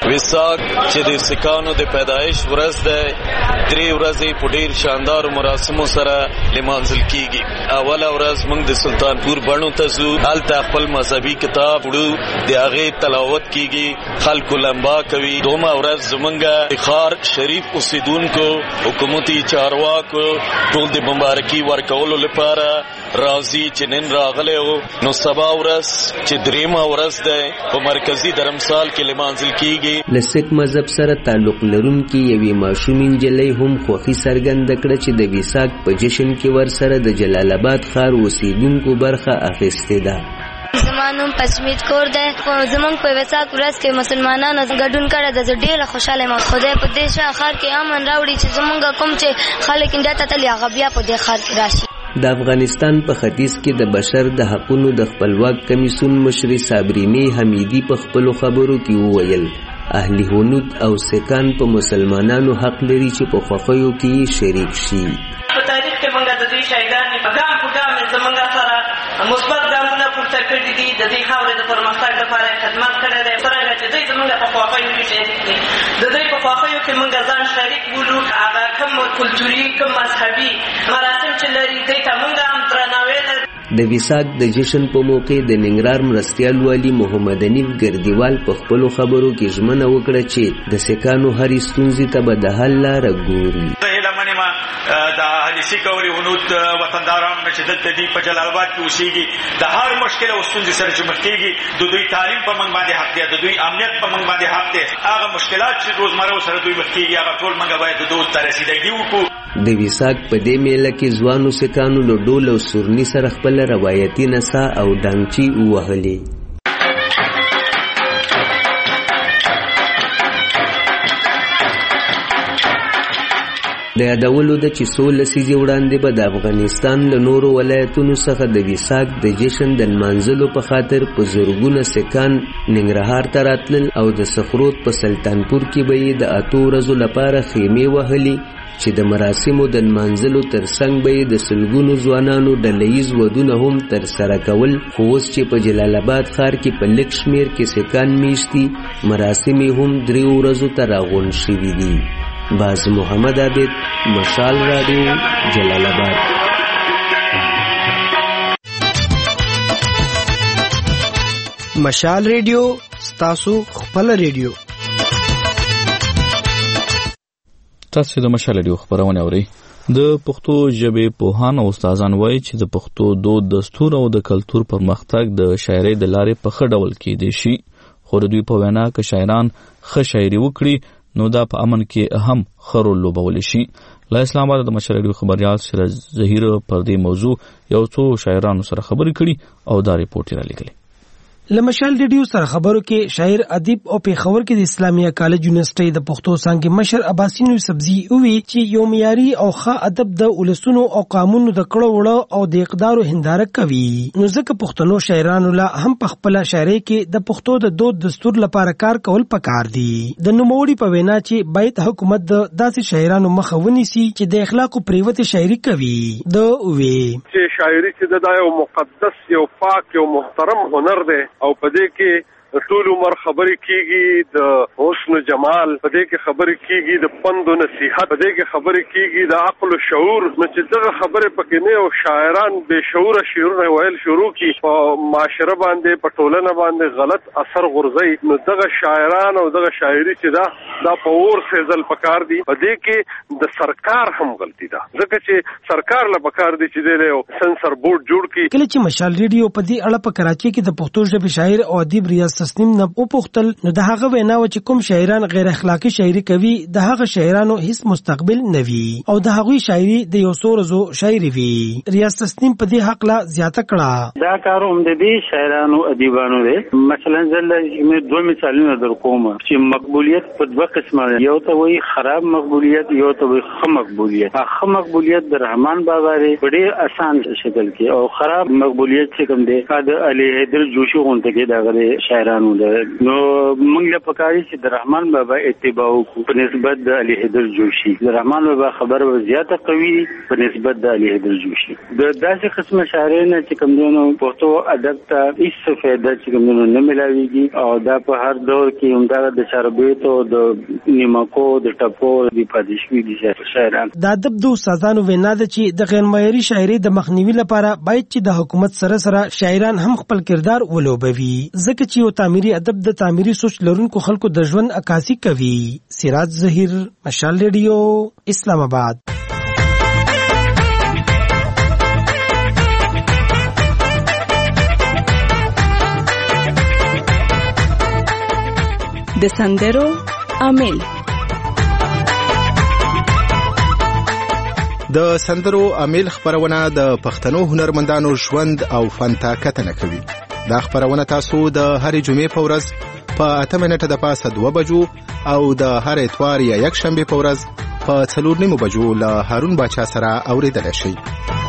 ویساک چې د سکانو د پیدایش ورځ ده درې ورځې په ډیر شاندار مراسمو سره لمانځل کیږي. اوله ورځ موږ د سلطانپور بڼو ته ځو، هلته خپل مذهبي کتاب وړو، د هغې تلاوت کیږي، خلکو لمبا کوي. دومه ورځ زمونږ د ښار شریف اوسیدونکو حکومتي چارواکو ټول د مبارکي ورکولو لپاره راځي چې نن راغلی و. نو سبا ورځ چې دریمه ورځ ده په مرکزي درمسال کې لمانځل کیږي. له سیک مذهب سره تعلق لرونکي یوې ماشومې نجلۍ هم خوښي څرګنده کړه چې د ویساک په جشن کې ورسره د جلال آباد ښار اوسیدونکو برخه اخیستې ده. زما نوم پشمیت کور دی. زمونږ په ویساک ورځ کې مسلمانانو ګډون کړی ده. زه ډېره خوشحاله یم. خدای په دې ښار کې امن راوړي چې زمونږ کوم چې خلک انډیا ته تللي هغه بیا په دې ښار کې راشي. د افغانستان په ختیځ کې د بشر د حقونو د خپلواک کمیسیون مشرې صابرینې حمیدي په خپلو خبرو کې وویل اهل هنود او سکان په مسلمانانو حق لري چې په خوښیو کې شریک شي. په تاریخ کې موږ د دوی شهیدان ګام په ګام زموږ سره مثبت ګامونه پورته کړي دي. د دې خاورې د پرمختګ لپاره خدمت کړی دی. څرنګه چې دوی زموږ په خوښیو کې شریک دي، د دوی په خوښیو کې موږ ځان شریک بولو. هغه کوم کلتوري کوم مذهبي مراسم چې لري دوی ته موږ هم درناوی لرو. د ویساک د جشن په موقع د ننګرهار مرستیال والي محمد حنیف ګردیوال په خپلو خبرو کې ژمنه وکړه چې د سکانو هرې ستونزې ته به د حل لاره ګوري. د اهل سیک او هنود وطنداران چې دلته دي په جلال آباد کې اوسېږي، د هر مشکل او ستونزې سره چې مخ کېږي، د دوی تعلیم په موږ باندې حق دی، د دوی امنیت په موږ باندې حق دی. هغه مشکلات چې روزمره سره دوی مخ کېږي هغه ټول موږ باید د دوی ته رسیدګي وکړو. د ویساک په دې میله کې ځوانو سکانو له ډول او سورني سره خپل روایتي نڅا او ډانګچي ووهلې. د یادولو ده چې څو لسیزې وړاندې به د افغانستان له نورو ولایتونو څخه د ویساک د جشن د نمانځلو په خاطر په زرګونه سکان ننګرهار ته راتلل او د سخروت په سلطانپور کې به یې د اتو ورځو لپاره خیمې وهلې چې د مراسمو د نمانځلو ترڅنګ به یې د سلګونو ځوانانو ډلهییز ودونه هم ترسره کول. خو اوس چې په جلال آباد ښار کې په لږ شمېر کې سکان میشت دي، مراسم یې هم دریو ورځو ته راغونډ شوي دي. باز محمد عابد، مشال رادیو، جلال آباد. مشال ریډیو ستاسو خپل ریډیو. تاسو د مشال ریډیو خبرونه اورئ. د پښتو ژبې پوهان او استادان وایي چې د پښتو دود، دستور او د کلتور پرمختګ د شاعرۍ د لارې په ښه ډول کېدی شي. خو د دوی په وینا که شاعران ښه شاعري وکړي نو دا په امن کې هم ښه رول لوبولی شي. له اسلام آباد د مشال ریډیو خبریال سراج ظهیر پر دې موضوع یو څو شاعرانو سره خبرې کړي او دا ریپورت یې رالیږلی. لمشال ریډیو سره خبرو کې شاعر ادیب او پیښور کې د اسلامیه کالج یونیورسيټي د پښتو څانګې مشر عباسین سبزی وی چې یو معیاري او ښه ادب د ولسونو او قانونو د کړه وړه او د اقدار هنداره کوي. نو ځکه پښتنو شاعرانو لا هم په خپل شاعرۍ کې د پښتو د دود دستور لپاره کار کول پکار دي. د نوموړي په وینا چې باید حکومت د داسې شاعرانو مخه ونیسي چې د اخلاق او پریوته شاعري کوي. د وی چې شاعري چې د یو مقدس یو پاک یو محترم هنر دی او په دې کې ټول عمر خبرې کیږي د حسن جمال، په دې کې خبرې کیږي د پند او نصيحت، په دې کې خبرې کیږي د عقل او شعور. نو چې دغه خبرې پکې نه او شاعران بے شعور شعرونه ویل شروع کی په معاشره باندې په ټولنه باندې غلط اثر غورځي، نو دغه شاعران او دغه شاعري چې دا دا په اور سېزل پکار دي. په دې کې د سرکار هم غلطي ده، ځکه چې سرکار له پکار دي چې د سنسر بورډ جوړ کړي. کله چې مشال ریډیو په دې اړه په کراچي کې د پښتو ژبې شاعر او ادیب ریاض تسنیم نه وپوښتل نو د هغه وینا و چې کوم شاعران غیر اخلاقی شاعري کوي د هغه شاعرانو هیڅ مستقبل نه وي او د هغوی شاعري د یو څو ورځو شاعري وي. ریاض تسنیم په دې حق لا زیاته کړه دا کار هم د دې شاعرانو ادیبانو دی. مثلا زل مې دوه مثالونه درکوم چې مقبولیت په دوه قسمه ده، یو ته وایي خراب مقبولیت، یو ته وایي ښه مقبولیت. ښه مقبولیت د رحمان بابا دی په ډېر اسان شکل کې، او خراب مقبولیت چې کوم دی د علي حیدر جوشي غونډه کې دغه شاعرانو شاعرانو ده نو موږ له پکاري چې د رحمان بابا اتباع وکړو په نسبت د علي حیدر جوشي د رحمان بابا خبر و زیاته قوي په نسبت د علي حیدر جوشي د داسې قسمه شاعرانه چې کومونو پښتو ادب ته هیڅ فائدہ چې کومونو نه ملاويږي او دا په هر دور کې همدا د چاربېتو د نیمکو د ټپو د پادشوي دي شاعران د ادب د استادانو وینا ده چې د غیر معیاري شاعري د مخنیوي لپاره باید چې د حکومت سره سره شاعران هم خپل کردار ولوبوي ځکه چې یو تعمیري ادب د تعمیري سوچ لرونکو خلکو د ژوند عکاسي کوي. سراج ظهیر، مشال ریډیو، اسلام آباد. د سندرو عامل. د سندرو عامل خبرونه د پښتنو هنرمندانو ژوند او فن ته کتنه کوي. دا خبرونه تاسو د هرې جمعې په ورځ په اته منټه د پاسه دوه بجو او د هر اتوار یا یک شنبه په ورځ په څلور نیمو بجو له هارون باچا سره اوریدل شي.